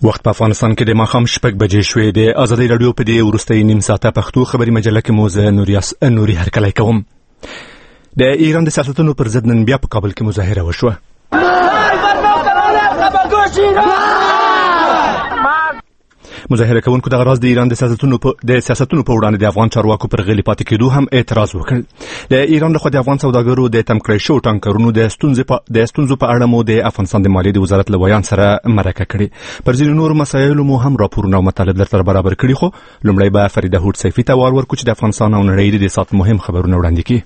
وخت په افغانستان کې د ماښام 6 بجې شوې. د ازادي رادیو په دې وروستۍ نیم ساعته پښتو خبري مجله کې مو زه نوري هرکلی کوم. د ایران د سیاستونو پر ضد نن بیا په کابل کې مظاهره وشوه. مظاهره کوونکو د غراض د ایران د سیاستونو په وړاندې د افغان چارواکو پر غلي پاتې کېدو هم اعتراض وکړ. د ایران لخوا د افغان سوداګرو د تم کړی شو ټانکرونو د ستونزو په اړه مو د افغانستان د مالیې د وزارت له ویان سره مرکه کړې. پر ځینو نورو مسایلو مو هم راپورونه او مطالب درته برابر کړي. خو لومړی به فریده هوډ سیفي ته وار ورکړو چې د افغانستان او نړۍ د سات مهم خبرونه وړاندې کړي.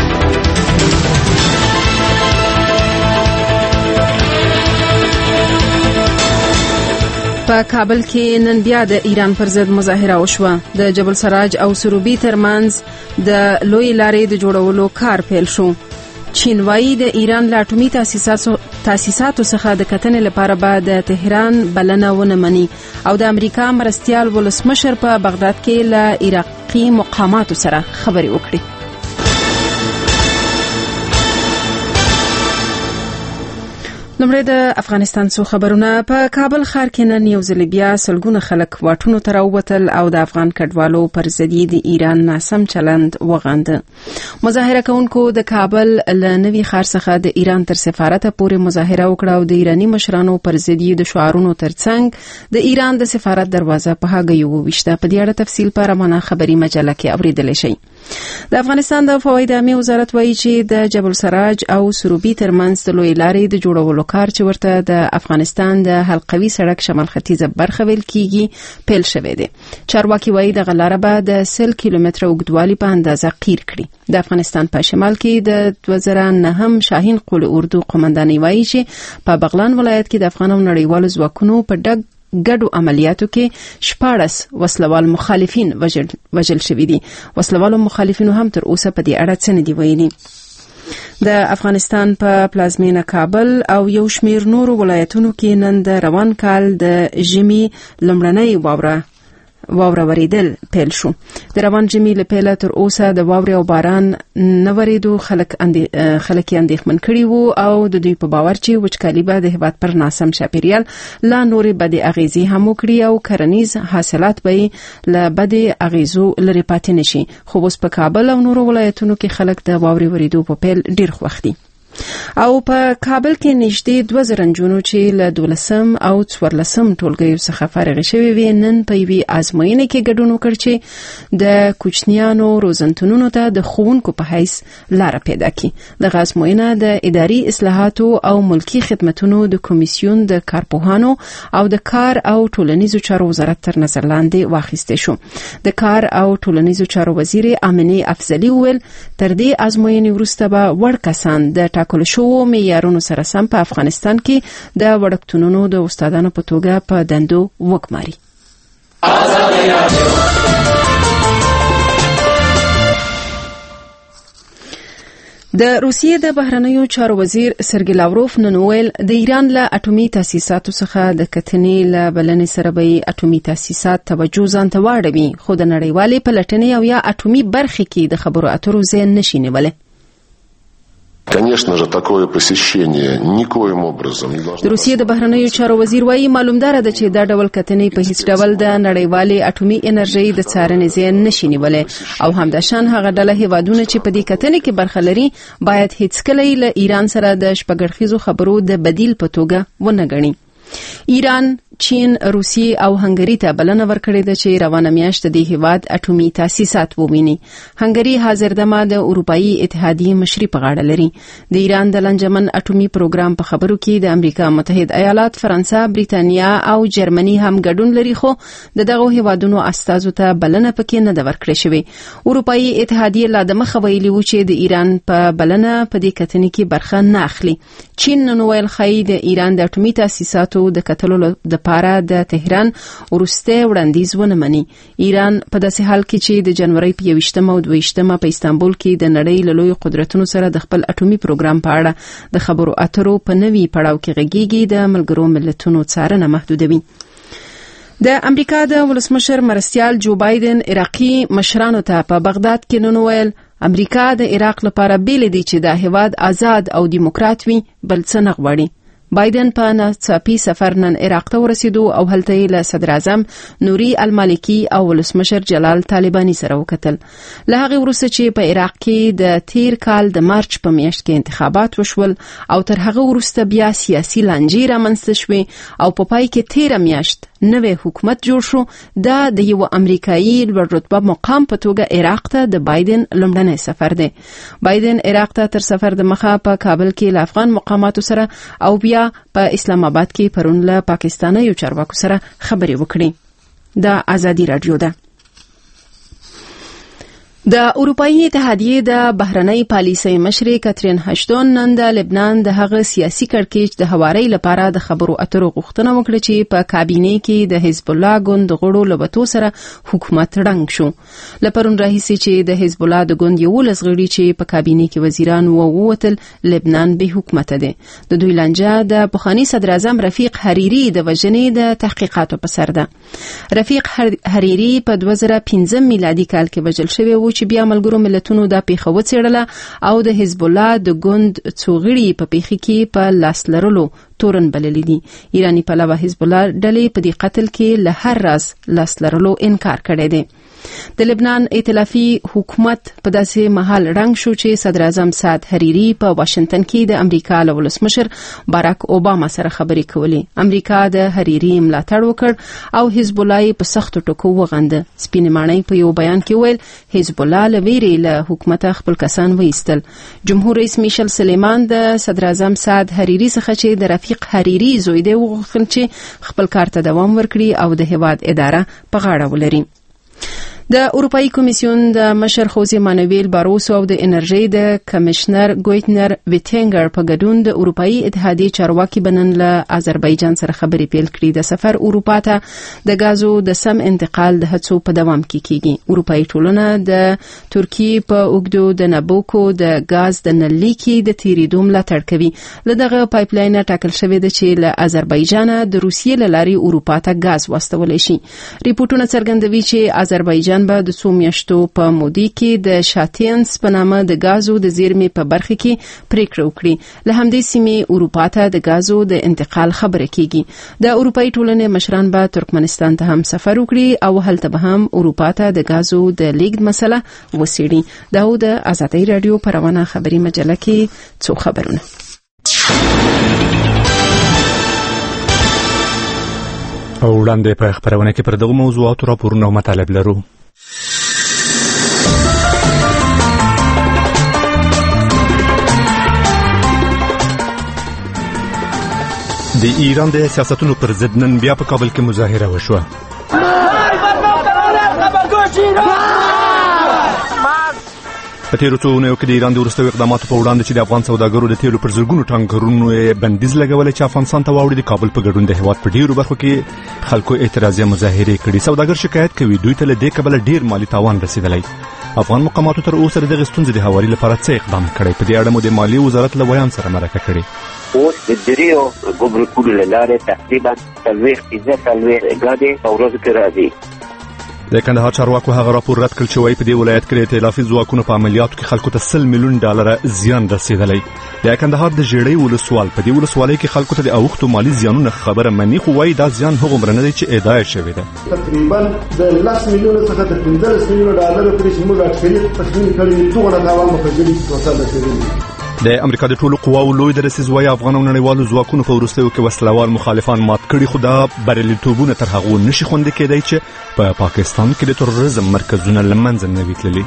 په کابل کې نن بیا د ایران پر ضد مظاهره وشوه. د جبل سراج او سروبي ترمنځ د لوی لارې د جوړولو کار پیل شو. چین وايي د ایران له اټومي تاسیساتو څخه د کتنې لپاره به د تهران بلنه ونه مني او د امریکا مرستیال ولسمشر په بغداد کې له عراقي مقاماتو سره خبرې وکړي. لمړی د افغانستان څو خبرونه. په کابل ښار کې نن یو ځل بیا سلګونه خلک واټونو ته راووتل او د افغان کډوالو پر ضد د ایران ناسم چلند وغانده. مظاهره کوونکو د کابل له نوي ښار څخه د ایران تر سفارت پورې مظاهره وکړه او د ایرانی مشرانو پر ضد د شعارونو ترڅنګ د ایران د سفارت دروازه په هغه وویشته. په دې اړه تفصیل په رمانه خبري مجله کې اوریدل شي. د افغانستان د فواید عامه وزارت وایي چې د جبل سراج او سروبي ترمنځ د لوی لارې د جوړولو کار چې ورته د افغانستان د حلقوي سړک شمال ختیځه برخه ویل کیږي پیل شوی دی. چارواکي وایي د غلاره به د 100 کیلومتره اوږدوالي په اندازه قیر کړي. د افغانستان په شمال کې د 2009 شاهین قول اردو قومنداني وایي چې په بغلان ولایت کې د افغان او نړیوالو ځواکونو په ګډو عملیاتو کې 14 وسلوال مخالفین وژل شوي دي. وسلوالو مخالفینو هم تر اوسه په دې اړه څه نه دی ویلي. د افغانستان په پلازمینه کابل او یو شمیر نورو ولایتونو کې نن د روان کال د ژمي لومړنۍ واوره وریدل پیل شو. د روان ژمي له پیله تر اوسه د واورې او باران نه وریدو خلک اندېښمن کړي وو او د دوی په باور چې وچکالي به د هېواد پر ناسم چاپیریال لا نورې بدې اغیزې هم وکړي او کرنیز حاصلات به له بدې اغیزو لرې پاتې نشي. خو اوس په کابل او نورو ولایتونو کې خلک د واورې وریدو په پیل ډیر خوښ دي. او په کابل کې نږدې 2000 نجونو چې له 12 او 14 ټولګیو څخه فارغ شوي وي نن په یوې ازموینې کې ګډون وکړ چې د کوچنیانو روزنتونونو ته د ښوونکو په حیث لاره پیدا کړي. دغه ازموینه د اداري اصلاحاتو او ملکی خدمتونو د کمیسیون د کارپوهانو او د کار او ټولنیزو چارو وزارت تر نظر لاندې واخیسته شو. د کار او ټولنیزو چارو وزیر امینه افضلی وویل تر دې ازموینې وروسته به وړ کسان د ټاکلو شوو معیارونو سره سم په افغانستان کې د وړکتونونو د استادانو په توګه په دندو وګماري. د روسیې د بهرنیو چارو وزیر سرګی لاوروف نن ویل د ایران له اټومي تاسیساتو څخه د کتنې له بلنې سره به اټومي تاسیسات توجه ځان ته واړوي خو د نړیوالې پلټنې او یا اټومي برخې کې د خبرو اترو ځای نشي نیولی. Конечно же, такое посещение никоим образом не должно... د روسیې د بهرنیو چارو وزیر وایي معلومدار ده چې دا ډول کتنې په هیڅ ډول د نړیوالې اټومي انرژي د څارنې ځای نشي نیولی او همداشان هغه ډله هیوادونه چې په دې کتنې کې برخه لري باید هیڅکله له ایران سره د شپږړخیزو خبرو د بدیل په توګه ونه ګڼي. ایران، چین، روسیې او هنګری ته بلنه ورکړې ده چې روانه میاشت د هیواد اټومي تاسیسات وویني. هنګری حاضر دمه د اروپאי اتحادیې مشري په غاړه لري. د ایران د لنجمن اټومي پروګرام په خبرو کې د امریکا متحد ایالات، فرانسه، بریتانیا او جرمني هم ګډون لري خو دغه هیوادونو استازو ته بلنه پکې نه ده ورکړې شوې. اروپאי اتحادیې لا د مخه ویلي و چې د ایران په بلنه په دې کتنې کې برخه نه اخلي. چین نن ویل خای د ایران د اټومي تاسیساتو د کتلو د پاره د تهران ورسته وړاندیز ونه مني. ایران په داسې حال کې چې د جنوري په 21 او 22 په استانبول کې د نړۍ له لوی قدرتونو سره د خپل اټومي پروګرام په اړه د خبرو اترو په نوي پړاو کې غږیږي د ملګرو ملتونو څارنه محدودوي. د امریکا د ولسمشر مرستیال جو بایدن عراقي مشرانو ته په بغداد کې نن ویل امریکا د عراق لپاره بیل دی چې د هیواد آزاد او دیموکرات وي بل څه نه غواړي. بایدن په ناڅاپي سفر نن عراق ته ورسېدو او هلته یې له صدر اعظم نوري المالکی او ولسمشر جلال طالبانی سره وکتل. له هغې وروسته چې په عراق کې د تیر کال د مارچ په میاشت کې انتخابات وشول او تر هغه وروسته بیا سیاسي لانجې رامنځته شوې او په پای کې 13 میاشت نوې حکومت جوړ شو. دا د یو امریکایي لوړ رتبه مقام په توګه عراق ته د بایدن لومړنی سفر دی. بایدن عراق ته تر سفر د مخه په کابل کې له افغان مقاماتو سره او بیا په اسلام آباد کې پرون له پاکستاني چارواکو سره خبرې وکړي. د ازادي رادیو ده. د اروپאי اتحادیې د بهرنۍ پالیسۍ مشرې کاترین هاشتون نن د لبنان د هغه سیاسي کړکېچ د هواري لپاره د خبرو اترو غوښتنه وکړه چې په کابینه کې د حزب الله ګوند غړو لبتو سره حکومت رنګ شو. لپرون راهیسي چې د حزب الله د ګوند یو لزغړي چې په کابینه کې وزیران ووتل لبنان به حکومت ده. د دوی لانجه د پخوانی صدر اعظم رفیق حریری د وژنې د تحقیقاتو په سر ده. رفیق حریری په 2015 میلادي کال کې وژل شوی و چې بیا ملګرو ملتونو د پیښه وڅېړله او د حزب الله د ګوند څوغړي په پیښه کې په لاس لرلو تورن بللی دي. ایرانی پلوه حزب الله ډلې په دې قتل کې له هر راز لاس لرلو انکار کړی دی. د لبنان ائتلافي حکومت په داسې مهال رنګ شو چې صدر اعظم سعد حریری په واشنگټن کې د امریکا له ولسمشر باراک اوباما سره خبرې کولې. امریکا د حریری ملاتړ وکړ او حزب الله په سختو ټکو وغنده. سپینې ماڼۍ په یو بیان کې ویل حزب الله له ویرې له حکومت خپل کسان وایستل. جمهور رئیس میشل سلیمان د صدر اعظم سعد حریری څخه چې د رفیق حریری زوی دی وغوښتل چې خپل کار ته دوام ورکړي او د هیواد اداره په غاړه ولري. د اروپאי کمیسیون د مشر خوزی مانویل باروسو او د انرژي د کمشنر ګویتنر ویټینګر په ګډون د اروپאי اتحادیې چارواکي بنن له آذربایجان سره خبرې پیل کړې. د سفر اروپا ته د غازو د سم انتقال د هڅو په دوام کې کیږي. اروپאי ټولنه د ترکیه په اوګدو د نابوکو د غاز د نلۍ کې د تیریدو ملاتړ کوي. لدغه پایپلاین ټاکل شوی دی چې له آذربایجان د روسیې له لارې اروپا ته غاز واستول شي. ریپورتونه څرګندوي چې آذربایجان به د څو میاشتو په مودې کې د شاتینس په نامه د غازو د زیرمې په برخه کې پریکړه وکړي. له همدې سیمې اروپا ته د غازو د انتقال خبره کیږي. د اروپאי ټولنې مشران به ترکمنستان ته هم سفر وکړي او هلته به هم اروپا ته د غازو د لیږد مسله وڅېړي. دا د ازادي رادیو په روانه خبري مجله کې څو خبرونه. او وړاندې په خبرونه کې پر دغه موضوعاتو راپورونه او مطالب لرو. د ایران د سیاستونو پر ضد نن بیا په کابل کې مظاهره وشوه. په تیرو څو اونیو کې د ایران د وروستیو اقداماتو په وړاندې چې د افغان سوداګرو د تیلو پر زرګونو ټانکرونو بندیز لګولی چې افغانستان ته واوړي، د کابل په ګډون د هېواد په ډیرو برخو کې خلکو اعتراضي مظاهرې کړي. سوداګر شکایت کوي دوی ته له دې کبله ډیر مالی تاوان رسیدلی. افغان مقاماتو تر اوسه د دغې ستونزې د هواري لپاره څه اقدام کړی؟ په دې اړه مو د مالیې وزارت له بیان سره مرکه کړې. اوس د دریو ګمرکونو له لارې تقریبا 15 ګاډي په ورځ کې راځي. د کندهار چارواکو هغه راپور رد کړ چې وايي په دې ولایت کې ائتلافي ځواکونو په عملیاتو کې خلکو ته 100 میلیون ډالر زیان رسیدلی. د کندهار د ژړۍ ولسوال په دې ولسوالۍ کې خلکو ته د اوښتو مالی زیانونه خبره مني، خو وايي دا زیان هغومره نه دی چې ادعا شوې ده. تقریبا د 10 میلیون څخه د 15 میلیون ډالر پورې چې موږ اټکلي تخمین کړی څومره تاوان مخکې ټوټال شوی. د امریکا د ټولو قواو لوی درسیز وايي افغان او نړیوالو ځواکونو په وروستیو کې وسلوال مخالفان مات کړي، خو دا بریالیتوبونه تر هغو نشي خوندي کېدی چې په پاکستان کې د تروریزم مرکزونه له منځه نه وي تللي.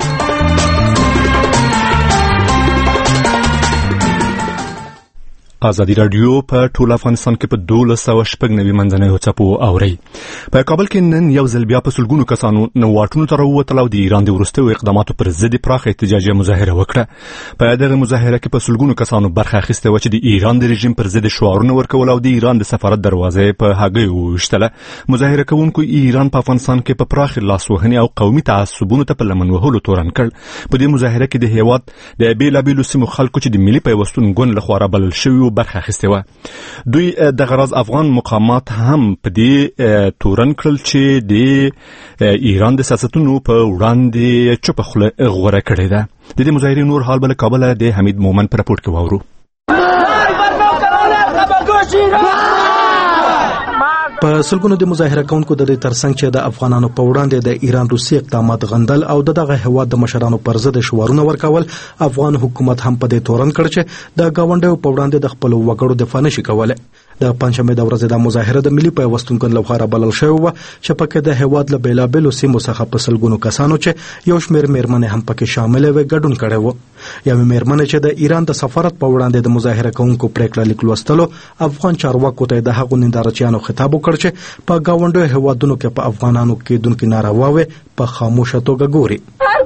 ازادي رادیو په ټول افغانستان کې په 1290 منځنیو څپو اوري. په کابل کې نن یو ځل بیا په سلګونو کسانو نو واټونو ته راووتل او د ایران د وروستیو اقداماتو پر ضد پراخه احتجاجي مظاهره وکړه. په دغه مظاهره کې په سلګونو کسانو برخه اخیسته و چې د ایران د رژیم پر ضد شعارونه ورکول او د ایران د سفارت دروازې په هغې وویشتله. مظاهره کوونکو ایران په افغانستان کې په پراخه لاسوهنې او قومي تعصبونو ته په لمن وهلو تورن کړ. په دې مظاهره کې د هیواد د بیلابیلو سیمو خلکو چې د ملي پیوستون ګوند لخوا رابلل شوي برخه اخیسته و. دوی د غرض افغان مقامات هم په دې تورن کړل چې د ایران د سیاستونو په وړاندې چوپه خوله غوره کړې ده. د دې مظاهرې نور حال بل کابل د حمید مومن پر راپور کې واورو. په سلګونو د مظاهره کوونکو د ترڅنګ چې د افغانانو په وړاندې د ایران روسي اقدامات غندل او دغه هواد د مشرانو پر ضد شعارونه ورکول، افغان حکومت هم په دې تورن کړ چې د گاونډیو په وړاندې د خپل وګړو دفاع نشي کولای. د پنځمې د ورځې د مظاهره د ملي پیوستون لپاره بلل شوی و چې پکې د هواد له بیلابلو سیمو څخه په سلګونو کسانو چې یو شمېر میرمنې هم پکې شامل وي ګډون کړي وو. یو میرمنې چې د ایران د سفارت په وړاندې د مظاهره کوونکو پریکړه لیک لوستلو، افغان چارواکو ته د هغو نندارچیانو خطاب وکړ چې په گاونډیو هوادونو کې په افغانانو کې دونکو ناروا وي په خاموشه توګه ګوري.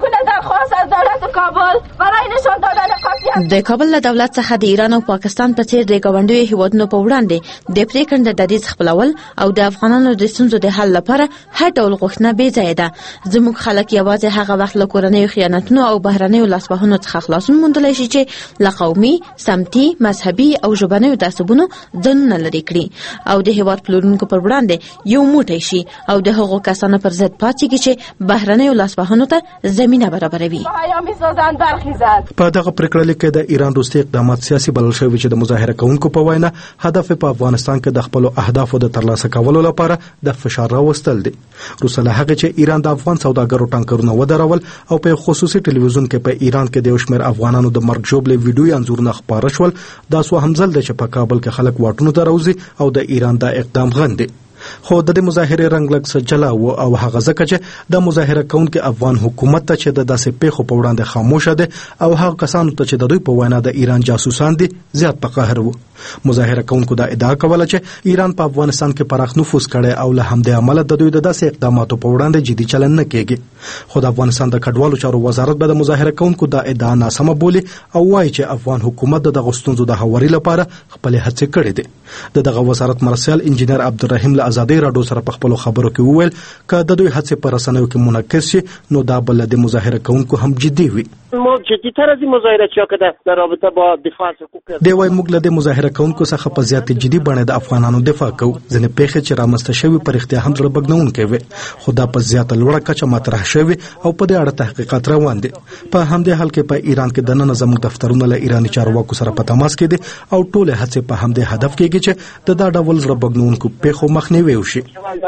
د کابل له دولت څخه د ایران او پاکستان په څیر د گاونډیو هیوادونو په وړاندې د پریکړې د دریځ خپلول او د افغانانو د ستونزو د حل لپاره هر ډول غوښتنه بې ځایه ده. زموږ خلک یوازې هغه وخت له کورنیو خیانتونو او بهرنیو لاسوهنو څخه خلاصون موندلی شي چې له قومي، سمتي، مذهبي او ژبنیو تعصبونو ځانونه لرې کړي او د هیواد پلورونکو پر وړاندې یو موټی شي او د هغو کسانو پر ضد پاڅېږي چې بهرنیو لاسوهنو ته زمینه برابروي. په دغه پریکړه لیک کې د ایران روسي اقدامات سیاسي بلل شوی چې د مظاهره کوونکو په وینا هدف په افغانستان کې د خپل اهدافو د ترلاسه کولو لپاره د فشار راوستل دي. روس له هغه چې ایران د افغان سوداګرو ټانکرونه ودرول او په خصوصي ټلویزیون کې په ایران کې د شمېر افغانانو د مرګ ژوبلې ویډیو انځورونه خپاره شول، دا سو همزل د چې په کابل کې خلک واټونو ته راوځي او د ایران د اقدام غندي. خو د مظاهره رنگ لږ څه جلا و او هغه ځکه چې د مظاهره کوونکو افغان حکومت ته چې د داسې پیښو په وړاندې خاموشه ده او هغه کسانو ته چې د دوی په وینا د ایران جاسوسان دي زیات په قهر وو. مظاهره کوونکو دا ادعا کوله چې ایران په افغانستان کې پراخ نفوذ کړي او له همدې عمله د دوی د داسې اقداماتو په وړاندې جدي چلند نه کوي. خو د افغانستان د کډوالو چارو وزارت به د مظاهره کوونکو دا ادعا ناسمه بولي او وایي چې افغان حکومت د غوښتنو د هواري لپاره خپل هڅې کړې دي. دغه وزارت مرسل انجینر عبدالرحیم له آزادۍ راډیو سره په خپل خبرو کې وویل چې د دوی هڅې په رسنیو کې منعکس شي نو دا بل د مظاهره کوونکو هم جدي وي. ما جدی‌تر از این مظاهره چیا که در رابطه با دفاع از حقوق دی وای موږ له مظاهره کوونکو څخه په زیات جدي بڼه د افغانانو دفاع کوو. ځنې پیښې چې رامنځته شوي پر اختیار هم زړه بګنونکې وي، خو دا په زیاته لوړه کچه مطرح شوي او په دې اړه تحقیقات روان دي. په همدې حال کې په ایران کې دننه زموږ دفترونه له ایراني چارواکو سره په تماس کې دي او ټول هڅې په همدې هدف کېږي چې د دا ډول زړه بګنونکو پیښو مخنیوي وشي.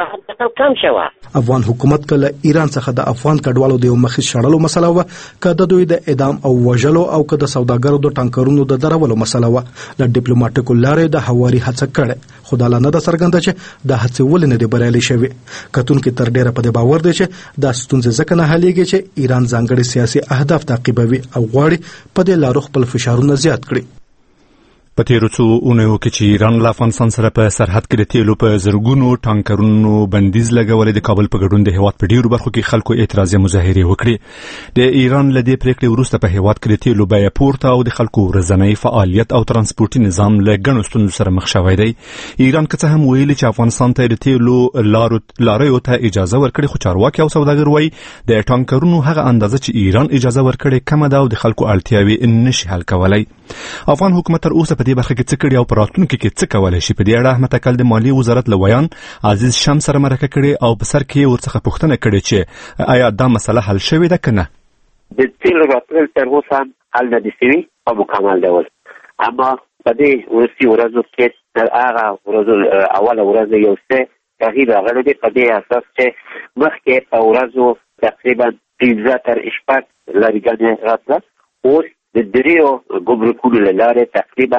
افغان حکومت کله ایران څخه د افغان کډوالو د مخې شړلو مسله و، کله د دوی د اعدام او وژلو او کله د سوداګرو د ټانکرونو د درولو مسله و. د ډیپلوماټیکو لارې د هواري هڅه کړې، خو دا نه د څرګنده چې د هڅې ولې نه دی بریالي شوی. کتونکو تر ډیره په دې باور دی چې د ستونزې ځکه نه حلېږي چې ایران ځانګړي سیاسي اهداف تعقیبوي او غواړي په دې لارو خپل فشارونه زیات کړي. په تیرو څو اونیو کې چې ایران له افغانستان سره په سرحد کې د تیلو په زرګونو ټانکرونو بندیز لګولې، د کابل په ګډون د هیواد په ډیرو برخو کې خلکو اعتراضي مظاهرې وکړې. د ایران له دې پریکړې وروسته په هیواد کې د تیلو بیه پورته او د خلکو ورځنی فعالیت او ترانسپورتي نظام له ګڼو ستونزو سره مخ شوی دی. ایران که څه هم ویلي چې افغانستان ته د تیلو لاریو ته اجازه ورکړي، خو چارواکي او سوداګر وایي د ټانکرونو هغه اندازه چې ایران اجازه ورکړي کمه ده او د خلکو اړتیاوې نشي حل کولای. افغان حکومت تر اوسه په دې برخه کې څه کړي او په راتلونکي کې څه کولای شي؟ په دې اړه احمد اکل د مالیې وزارت لویان عزیز شم سره مرکه کړې او په سر کې ورڅخه پوښتنه کړې چې آیا دا مسله حل شوې ده که نه؟ د تیلو راتلل تر اوسه هم حل نه دي شوي په مکمل ډول، اما په دې وروستي ورځو کې تر هغه ورځو اوله ورځ یو څه تغییر راغلی دی، په دې اساس چې مخکې په ورځو تقریبا 15 تر 16 لارېګانې راتله، اوس د دریو ګمرکونو له لارې تقریبا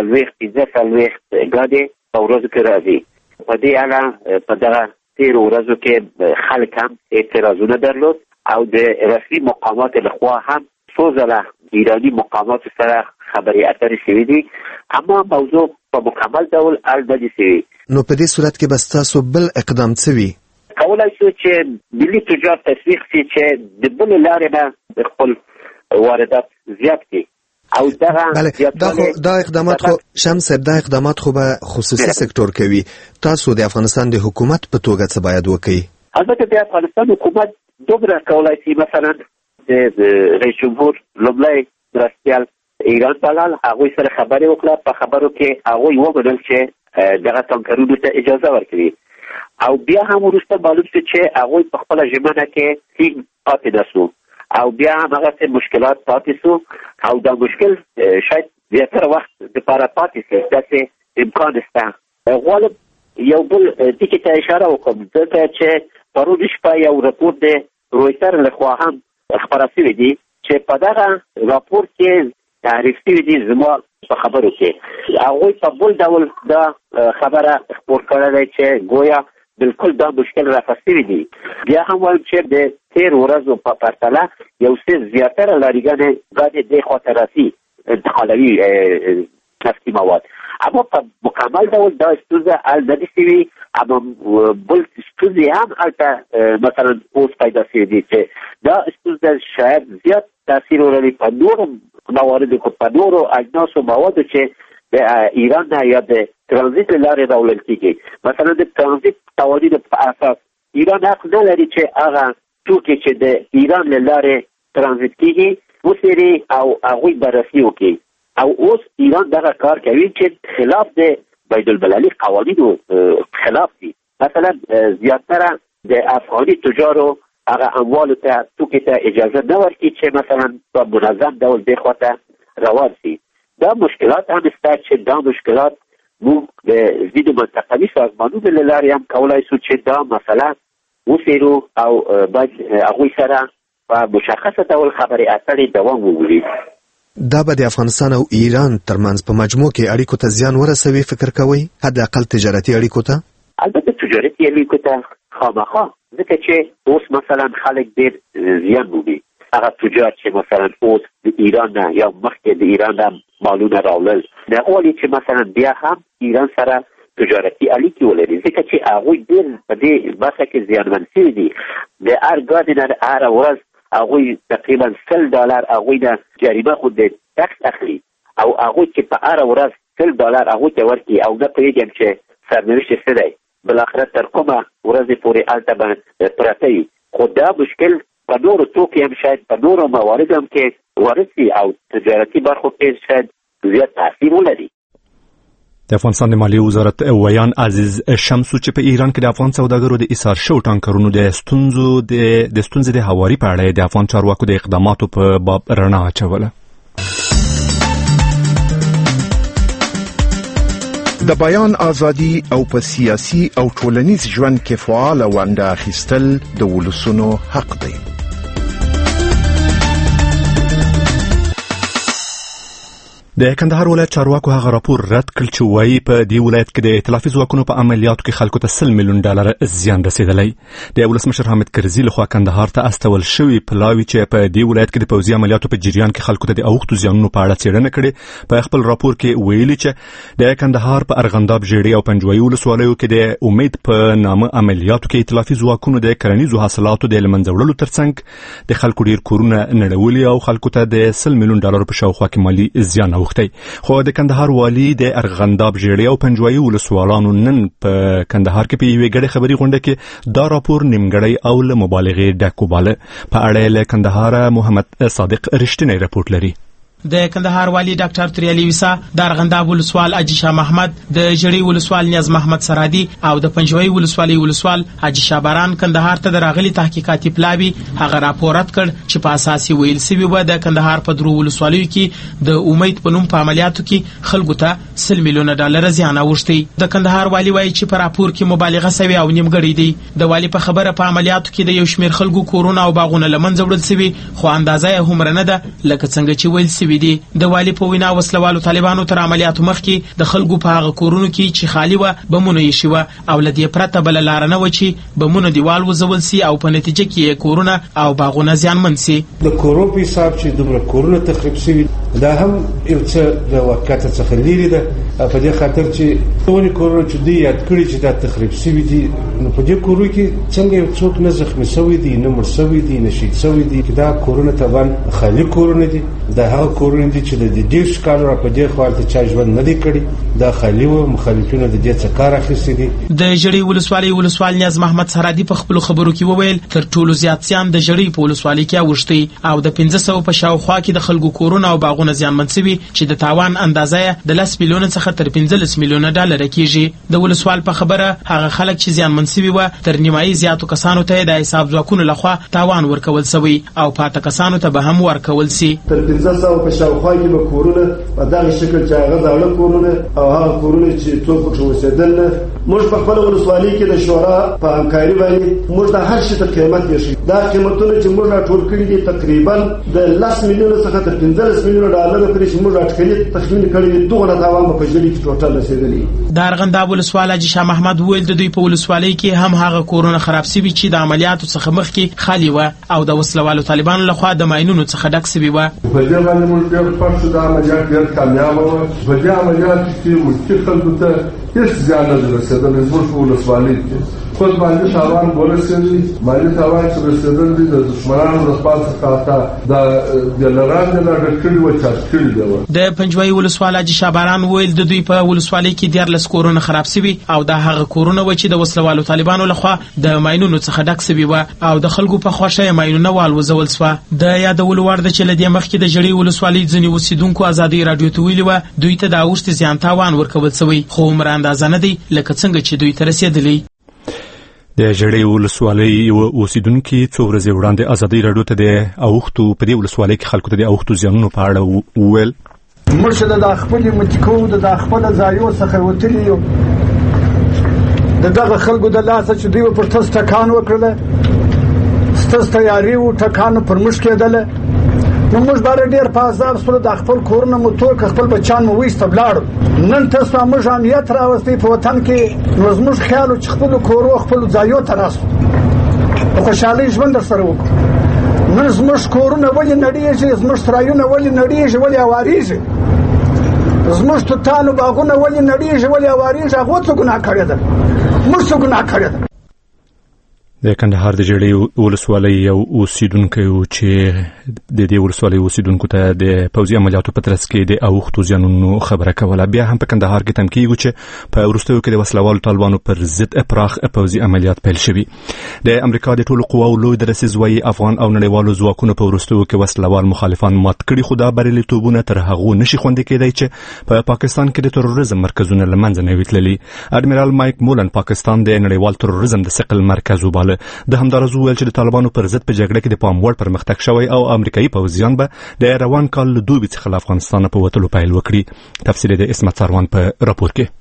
15 ګاډي په ورځو کې راځي. په دې اړه په دغه تیرو ورځو کې خلک هم اعتراضونه درلود او د رسمي مقاماتو لخوا هم څو ځله ایراني مقاماتو سره خبرې اترې شوې دي، اما موضوع په مکمل ډول حل نه دي شوي. نو په دې صورت کې به ستاسو بل اقدام څه وي؟ کولای شو چې ملي تجارت تشویق شي چې د بلې لارې به خپل واردات زیات کړي او دا اقدامات خو شمس دا اقدامات خو به خصوصي سکتور کوي. تاسو د افغانستان د حکومت په توګه څه باید وکړئ؟ البته د افغانستان حکومت دومره کولای شي، مثلا د رئیس جمهور لومړی مرستیال ایران پالال هغوی سره خبرې وکړه، په خبرو کې هغوی ومنل چې دغه ټانکرونو ته اجازه ورکړي او بیا هم وروسته معلوم شو چې هغوی په خپله ژمنه کې ټینګ پاتې نه شو او بیا هم هغسې مشکلات پاتې شو او دا مشکل شاید زیاتره وخت دپاره پاتې شي، داسې امکان شته. غواړم یو بل دې ته اشاره وکړم ځکه چې پرون شپه یو راپور د رویتر لخوا هم خپاره شوی دی چې په دغه راپور کې تعریف شوی دی زما په خبرو کې هغوی په بل ډول دا خبره خپور کړې ده چې گویا بالکل دا مشکل راغلی دی. بیا هم وایم چې د تیر ورځو په پرتله یو څه زیاتره لاریګانې غاډې د خاطراتي انتقالوي نفتي مواد، اما په مکمل ډول دا ستونزه حل نه دي شوي. اما بل ستونزې هم هلته مثلا اوس پیدا شوي دي چې دا ستونزه شاید زیات تاثیر ولري په نورو مواردو کې، په نورو اجناسو موادو چې د ایران نه یا د ترانزیت له لارې راوړل کېږي. مثلا د ترانزیت قوانینو په اساس ایران حق نه لري چې هغه توکي چې د ایران له لارې ترانزیت کېږي وڅېړي او هغوی بررسي وکړي. او اوس ایران دغه کار کوي چې خلاف د بین المللي قوانینو خلاف دي. مثلا زیاتره د افغاني تجارو هغه اموالو ته توکي ته اجازه نه ورکړي چې مثلا په منظم ډول دې خواته روان شي. دا مشکلات هم شته چې دا مشکلات موږ د ځینو منطقوي سازمانونو له لارې هم کولی شو چې دا مسله وڅېړو او باید هغوی سره په مشخصه ډول خبرې اترې دوام ومومي. دا به د افغانستان او ایران ترمنځ په مجموع کې اړیکو ته زیان ورسوي فکر کوئ؟ حداقل تجارتي اړیکو ته؟ البته تجارتي اړیکو ته خامخا، ځکه چې اوس مثلا خلک ډېر زیان مومي. هغه تجار چې مثلا اوس د ایران نه یا مخکې د ایران نه مالونه راوړل نه غواړي چې مثلا بیا هم ایران سره تجارتي اړیکې ولري، ځکه چې هغوی ډېر په دې برخه کې زیانمن شوي دي. د هر ګاډي نه هره ورځ هغوی تقریبا $100 هغوی نه جریمه خو د ټکس اخلي او هغوی چې په هره ورځ $100 هغوی ته ورکړي او نه پوهېږم چې سرنوشت یې څه دی، بالاخره تر کومه ورځې پورې هلته به پرته وي. خو دا مشکل په نورو توکي هم شاید په نورو مواردو هم کې وارد شي او تجارتي برخو کې شاید زیات تاثیر ولري. د افغانستان د مالیې وزارت ویان عزیز شمسو چې په ایران کې د افغان سوداګرو د ایثار شوو ټانکرونو د ستونزې د هواري په اړه د افغان چارواکو د اقداماتو په باب رڼا اچوله. د بیان ازادي او په سیاسي او ټولنیز ژوند کې فعال ونډه اخیستل د ولسونو حق دی. د کندهار ولایت چارواکو هغه راپور رد کړ چې وایي په دې ولایت کې د ائتلافي ځواکونو په عملیاتو کې خلکو ته $100 میلیون زیان رسیدلی. د ولسمشر حامد کرزي لخوا کندهار ته استول شوی پلاوی چې په دې ولایت کې د پوځي عملیاتو په جریان کې خلکو ته د اوښتو زیانونو په اړه څېړنه کړې په خپل راپور کې ویلي چې د کندهار په ارغنداب، ژیړي او پنجوایي ولسوالیو کې د امید په نامه عملیاتو کې ائتلافي ځواکونو د کرنیزو حاصلاتو د له منځه وړلو ترڅنګ د خلکو ډیر کورونه نړولي او خلکو ته د $100 میلیون په شاوخوا کې مالي زیان خو د کندهار والی د ارغنداب، ژیړي او پنجوایي ولسوالانو نن په کندهار کې په یوې ګډې خبري غونډه کې دا راپور نیمګړی او له مبالغې ډک وباله. په اړه له کندهار محمد صادق رښتینی راپور لري. د کندهار والی ډاکټر تریالي ویسا، د ارغنداب ولسوال حاجي شاه محمد، د ژړی ولسوال نیاز محمد سرادي او د پنجوایي ولسوال حاجي شاباران کندهار ته راغلي تحقیقاتي پلاوی هغه راپورات کړ چې په اساسي ویل سوي و د کندهار په درو ولسوالیو کې د امید په نوم په عملیاتو کې خلکو ته $100 میلیون زیان اوښتي. د کندهار والی وایي چې په راپور کې مبالغه سوي او نیمګړی دی. د والی په خبره په عملیاتو کې د یو شمېر خلکو کورونه او باغونه لمنځه وړل سوي، خو اندازه یې هم نه ده لکه څنګه چې ویل سوي دي. د والی په وینا وسلوالو طالبانو تر عملیاتو مخکې د خلکو په هغه کورونو کې چې خالی و بمونه یې شوه او لدې پرته بل لار نه و چې بمونه دیوال وزول سي او په نتیجه کې کورونه او باغونه زیانمن سي. د کورو په حساب چې دومره کورونه تخریب شوي دا هم یو څه د واقعیت څخه لري ده. په دې خاطر چې ټول کورونه چې دی یاد کړی چې دا تخریب شوي دي، نو په دې کورو کې څنګه یو څوک نه زخمي شوی دی، نه مړ شوی دی، نه شهید شوی دی. دا کورونه طبعا خالی کورونه دي، دا هغه کورونه دي چې د دې ښکارو په دې خو ته چا ژوند نه دی کړی. دا خالی و مخالفینو د دې څخه کار اخیستی دي. د ژړی ولسوال نیاز محمد سرادي په خپل خبرو کې وویل تر ټولو زیات زیان د ژړی په ولسوالۍ کې اوښتي او د 1500 په شاوخوا کې د خلکو کورونه او باغونه سړکونه زیانمن شوي چې د تاوان اندازه د 10 میلیونه څخه تر 15 میلیونه ډالر کېږي. د ولسوال په خبره هغه خلک چې زیانمن شوي و تر نیمایي زیاتو کسانو ته د حساب ځواکونو لخوا تاوان ورکول شوی او پاته کسانو ته به هم ورکول شي. تر 1500 په شاوخوا کې به کورونه په دغه شکل چې هغه ځاړه کورونه او هغه کورونه چې څوک پکې اوسېدل موږ په خپل ولسوالۍ کې د شورا په همکاري باندې موږ د هر شي ته قیمت یې دا قیمتونه چې موږ راټول کړي دي تقریبا د 10 میلیونه څخه تر 15 میلیونه ډالر پورې چې موږ راټولې تخمین کړی دي دغه تاوان په جدي کې ټوټل رسیدلی. د ارغنداب ولسوال حاجي شاه محمد ویل د دوی په ولسوالۍ کې هم هغه کورونه خراب شوي چې د عملیاتو څخه مخکې خالي و او د وسلوالو طالبانو لخوا د ماینونو څخه ډک شوي و. په دې باندې موږ ډېر خوښ شو د عملیات ډېر کامیاب و. په دې عملیات کې موږ خلکو ته هیڅ زیان نه رسېدلی زموږ په ولسوالۍ کې خود باندې تاوان ورسېدلی مالي تاوان چې رسېدلی د دښمنانو د خوا څخه د لران نه ډک کړي و چاپ کړي دی. د پنجوایي ولسوال حاجي شاباران ویل د دوی په ولسوالۍ کې 14 کورونه خراب شوي او د هغه کورونه و چې د وسلوالو طالبانو لخوا د ماینونو څخه ډک شوي و او د خلکو په خوښه ماینونه والوزول شوه. د یادولو وړ ده چې له دې مخکې د جړې ولسوالۍ ځینې اوسیدونکو ازادي راډیو ته ویلي و دوی ته د اوښتې زیان تاوان ورکول شوی خو عمر اندازه نه دی لکه څنګه چې دوی ته رسېدلی. د جړې ولسوالۍ اوسیدونکو څو ورځې وړاندې ازادي راډیو ته د اوښتو په دې ولسوالۍ کې خلکو ته د اوښتو زیانونو په اړه وویل. موږ د خپل متکو د خپل ځایو څخه وتلی یو دغه خلکو د لاسه چې دوی پر تاسو ټکان وکړل ستاسو تیاری او ټکان پر مش کېدل نو موږ باندې ډېر په هزار سره د خپل کورونه مو تو خپل بچان مو وېست بلاړ نن تاسو موږ امنیت راوستي په وطن کې نو موږ خیال چې خپل کورو خپل ځایو ته راسو خوشاله ژوند سره وکړو. نن موږ کورونه ولې نړیږي موږ سرایونه ولې نړیږي ولې اواريږي زموږ ته تانو باغونه ولې نړیږي ولې اواريږي هغه څه ګناه کړی ده موږ څه ګناه کړی ده. د کندهار د جړې ولسوالۍ یو اوسیدونکی چې د دې ولسوالۍ اوسیدونکو ته د پوځي عملیاتو په ترڅ کې د اوښتو زیانونو خبره کوله. بیا هم په کندهار کې تم کېږي چې په وروستیو کې د وسلوالو طالبانو پر ضد پراخ پوځي عملیات پیل شوي. د امریکا د ټولو قواو لوی درسیز وایي افغان او نړیوالو ځواکونو په وروستیو کې وسلوال مخالفان مات کړي خو دا بریالیتوبونه تر هغو نشي خوندي کېدای چې په پاکستان کې د تروریزم مرکزونه له منځه نه وتللي. اډمیرال مایک مولن پاکستان د نړیوال تروریزم د ثقل مرکز وباله. د همدارزو ویل چې د طالبانو پر ضد په جګړه کې د پام وړ پرمختګ شوی او امریکایي پوځیان به د روان کال له دوبي څخه له افغانستان په وتلو پیل وکړي. تفصیل د اسمت سروان په راپور کې.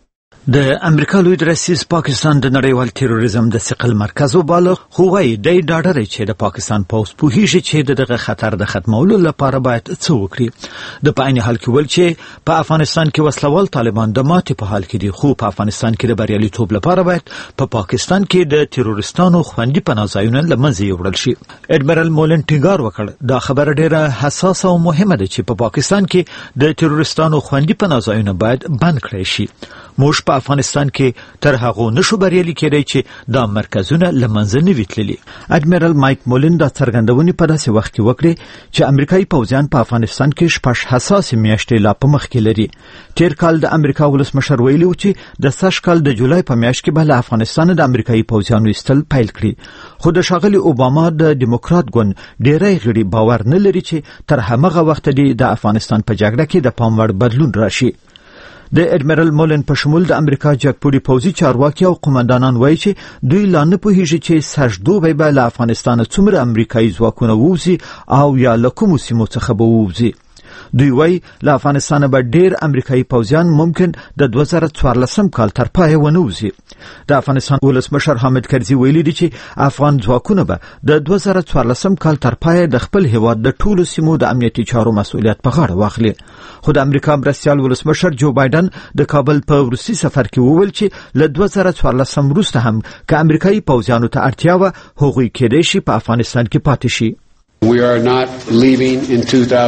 د امریکا لوی درسیز پاکستان د نړیوال تروریزم د ثقل مرکز وباله خو وايي د ډاډر چې د پاکستان پوز پوهیږي چې دغه خطر د ختمولو لپاره باید څه وکړي. د پاین حال کې ول چې په افغانستان کې وسلوال طالبان د ماتې په حال کې دي خو په افغانستان کې د بریالیتوب لپاره باید په پاکستان کې د تروریستانو خوندي پناهځایونه لمنځه یوړل شي. اډمیرال مولن ټینګار وکړ دا خبره ډیره حساسه او مهمه ده چې په پاکستان کې د تروریستانو خوندي پناهځایونه باید بند کړي شي. موږ په افغانستان کې تر هغه نشو بریالي کېدای چې دا مرکزونه لمنځه نه وتللي. اډمیرال مایک مولن دا څرګندونې په داسې وخت کې وکړې چې امریکایي پوځیان په افغانستان کې شپږ حساسې میاشتې لا په مخ کې لري. تیر کال د امریکا ولسمشر ویلي و چې د سږ کال د جولای په میاشت کې به له افغانستان د امریکایي پوځیانو ایستل پیل کړي خو د ښاغلي اوباما د دیموکرات ګوند ډیری غړي باور نه لري چې تر همغه وخته د افغانستان په جګړه کې د پام وړ بدلون راشي. د اډمیرال مولن په شمول د امریکا جګپوړي پوځي چارواکي او قومندانان وایي چې دوی لا نه پوهیږي چې سږدوبی به له افغانستان څومره امریکایي ځواکونه ووځي او یا له کومو سیمو څخه به ووځي. دوی وایي له افغانستان به ډیر امریکایي پوځیان ممکن د 2014 کال تر پای ونه وځي. د افغانستان ولسمشر حامد کرزي ویلي دي چې افغان ځواکونه به د 2014 کال تر پای د خپل هیواد د ټولو سیمو د امنیتي چارو مسؤلیت په غاړه واخلي. خو د امریکا مرستیال ولسمشر جو بایدن د کابل په وروستي سفر کې وویل چې له 2014 وروسته هم که امریکایي پوځیانو ته اړتیا وه هغوی کېدای شي په افغانستان کې پاتې شي. We are not leaving in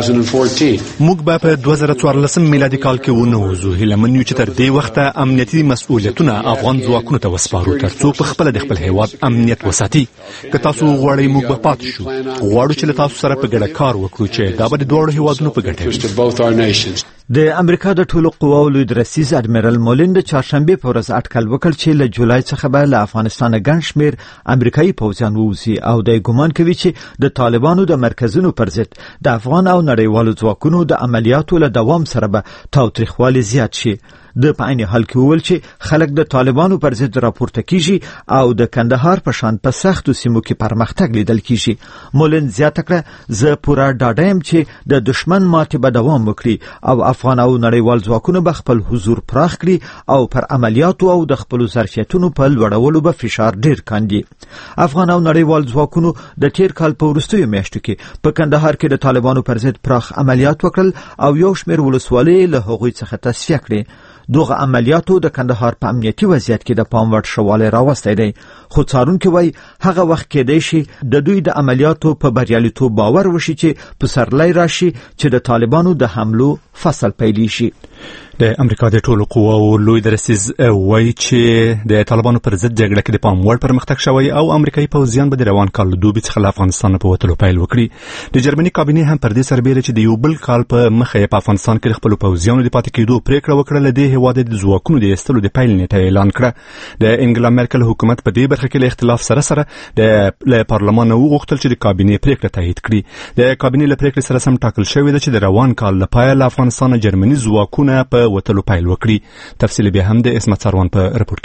2014. موږ به په 2014 میلادي کال کې ونوځو. هیله من یو چې تر دې وخته امنیتي مسؤلیتونه افغان ځواکونو ته وسپارو ترڅو په خپل د خپل هیواد امنیت وساتي. که تاسو غواړئ موږ به پاتې شو. غواړو چې له تاسو سره په ګډه کار وکړو چې دا به د دوه هیوادونو په ګټه وي. د امریکا د ټولو قواو لوی درسیز اډمیرال مولن د چهارشنبه په ورځ اټکل وکړ چې له جولای څخه به له افغانستان ګڼ شمېر امریکایي پوځیان ووځي او د ګومان کوي چې د طالبانو د مرکزونو پر ضد د افغان او نړیوالو ځواکونو د عملیاتو له دوام سره به تاوتریخوالی زیات شي. د په عین حال کې وویل چې خلک د طالبانو پر ضد راپورته کیږي او د کندهار په شان په سختو سیمو کې پرمختګ لیدل کیږي. مولن زیاته کړه زه پوره ډاډه یم چې د دشمن ماتې به دوام وکړي او افغان او نړیوال ځواکونه به خپل حضور پراخ کړي او پر عملیاتو او د خپلو ظرفیتونو په لوړولو به فشار ډیر کاندي. افغان او نړیوال ځواکونو د تیر کال په وروستیو میاشتو کې په کندهار کې د طالبانو پر ضد پراخ عملیات وکړل او یو شمېر ولسوالۍ له هغوی څخه تصفیه کړې. دغه عملیاتو د کندهار په امنیتي وضعیت کې د پام وړ شوالی راوستی دی، خو څارونکي وایي هغه وخت کېدی شي د دوی د عملیاتو په بریالیتوب باور وشي چې پسرلی راشي چې د طالبانو د حملو فصل پیلی شي. د امریکا د ټولو قواو لوی درسیز وایي چې د طالبانو پر ضد جګړه کې د پام وړ پرمختګ شوی او امریکایي پوځیان به د روان کال له دوبي څخه له افغانستان په وتلو پیل وکړي. د جرمني کابینې هم پر دې سربېره چې د یو بل کال په مخه په افغانستان کې خپل پوځیانو د پاتې کېدو پریکړه وکړه، له دې هېواده د ځواکونو د ایستلو د پیل نیټه اعلان کړه. د انګلا مرکل حکومت په دې برخه کې له اختلاف سره د پارلمان وغوښتل چې د کابینې پریکړه تایید کړي. د کابینې له پریکړې سره سم ټاکل شوې ده چې د روان کال له پایه له افغانستان جرمني ځواکونه په وتلو پیل وکړي. تفصیل بیا هم د اسمت سروان په رپورت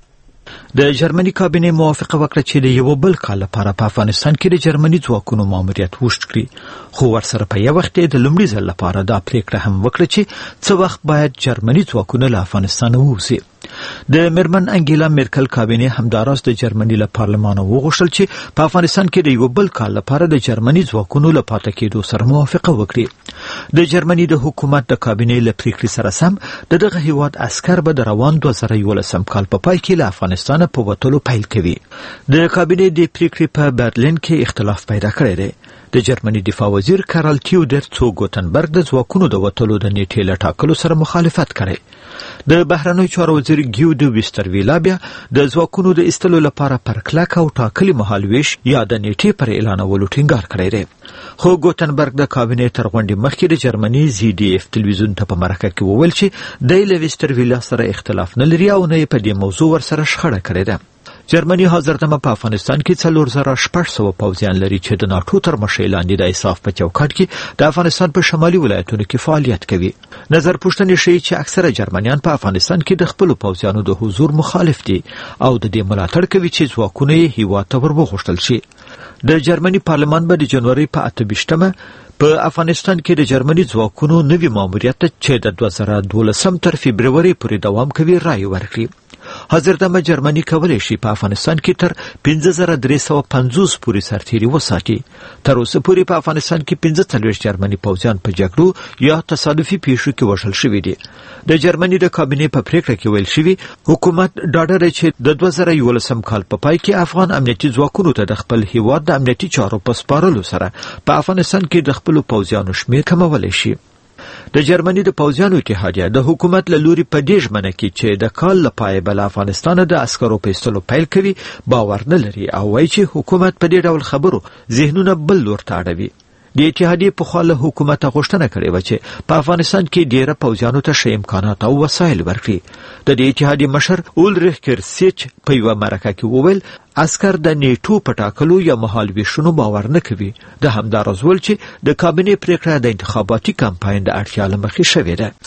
کې. د جرمني کابینې موافقه وکړه چې د یو بل کال لپاره په افغانستان کې د جرمني ځواکونو ماموریت وشت کړي، خو ورسره په یو وخت د لومړي ځل لپاره دا پریکړه هم وکړه چې څه وخت باید جرمني ځواکونه له افغانستان ووځي. د میرمن انګیلا مرکل کابینې همداراز د جرمني له پارلمان وغوښتل چې په افغانستان کې د یو بل کال لپاره د جرمني ځواکونو له پاتې کېدو سره موافقه وکړي. د جرمني د حکومت د کابینې له پریکړې سره سم دغه هیواد عسکر به د روان 2011 کال په پای کې له افغانستان په وتلو پیل کوي. د کابینې د پریکړې په برلین کې اختلاف پیدا کړی دی. د جرمني دفاع وزیر کارل تیودر څو ګوتنبرګ د ځواکونو د وتلو د نیټې له ټاکلو سره مخالفت کړی. د بهرنیو چارو وزیر ګیودو ویسترویلا بیا د ځواکونو د ایستلو لپاره پر کلک او ټاکلي مهالویش یا د نیټې پر اعلانولو ټینګار کړی دی. خو ګوتنبرګ د کابینې تر غونډې مخکې د جرمني ZDF تلویزیون ته په مرکه کې وویل چې دی له ویسترویلا سره اختلاف نه لري او نه یې په دې موضوع ورسره شخړه کړې ده. جرمني حاضردمه په افغانستان کې 4600 پوځیان لري چې د ناټو تر مشرۍ لاندې د ایساف په چوکاټ کې د افغانستان په شمالي ولایتونو کې فعالیت کوي. نظر پوښتنې ښیي چې اکثره جرمنیان په افغانستان کې د خپلو پوځیانو د حضور مخالف دي او د دې ملاتړ کوي چې ځواکونه یې هیواد ته ورغوښتل شي. د جرمني پارلمان به د جنوري په 28 په افغانستان کې د جرمني ځواکونو نوي ماموریت چې د 2012 تر فبروري پورې دوام کوي رایې ورکړي. حاضردمه جرمني کولی شي په افغانستان کې تر 5350 پورې سرتیري وساتي. تر اوسه پورې په افغانستان کې 45 جرمني پوځیان په جګړو یا تصادفي پیښو کې وژل شوي دي. د جرمني د کابینې په پریکړه کې ویل شوي حکومت ډاډه دی چې د 2011 کال په پای کې افغان امنیتي ځواکونو ته د خپل هیواد د امنیتي چارو په سپارلو سره په افغانستان کې د خپلو پوځیانو شمېر کمولی شي. د جرمني د پوځیانو اتحادیه د حکومت له لوري په دې ژمنه کې چې د کال له پایه به له افغانستانه د عسکرو په ایستلو پیل کوي باور نه لري او وایي چې حکومت په دې ډول خبرو ذهنونه بل لور ته اړوي. د اتحادیې پخوا له حکومته غوښتنه کړې وه چې په افغانستان کې ډېره پوځیانو ته ښه امکانات او وسایل ورکړي. د دې اتحادیې مشر اولریخ کرسیچ په یوه مرکه کې وویل عسکر د نیټو په ټاکلو یا مهالویشونو باور نه کوي. د همداراز ویل چې د کابینې پریکړه د انتخاباتي کمپاین د اړتیا له مخې شوې ده.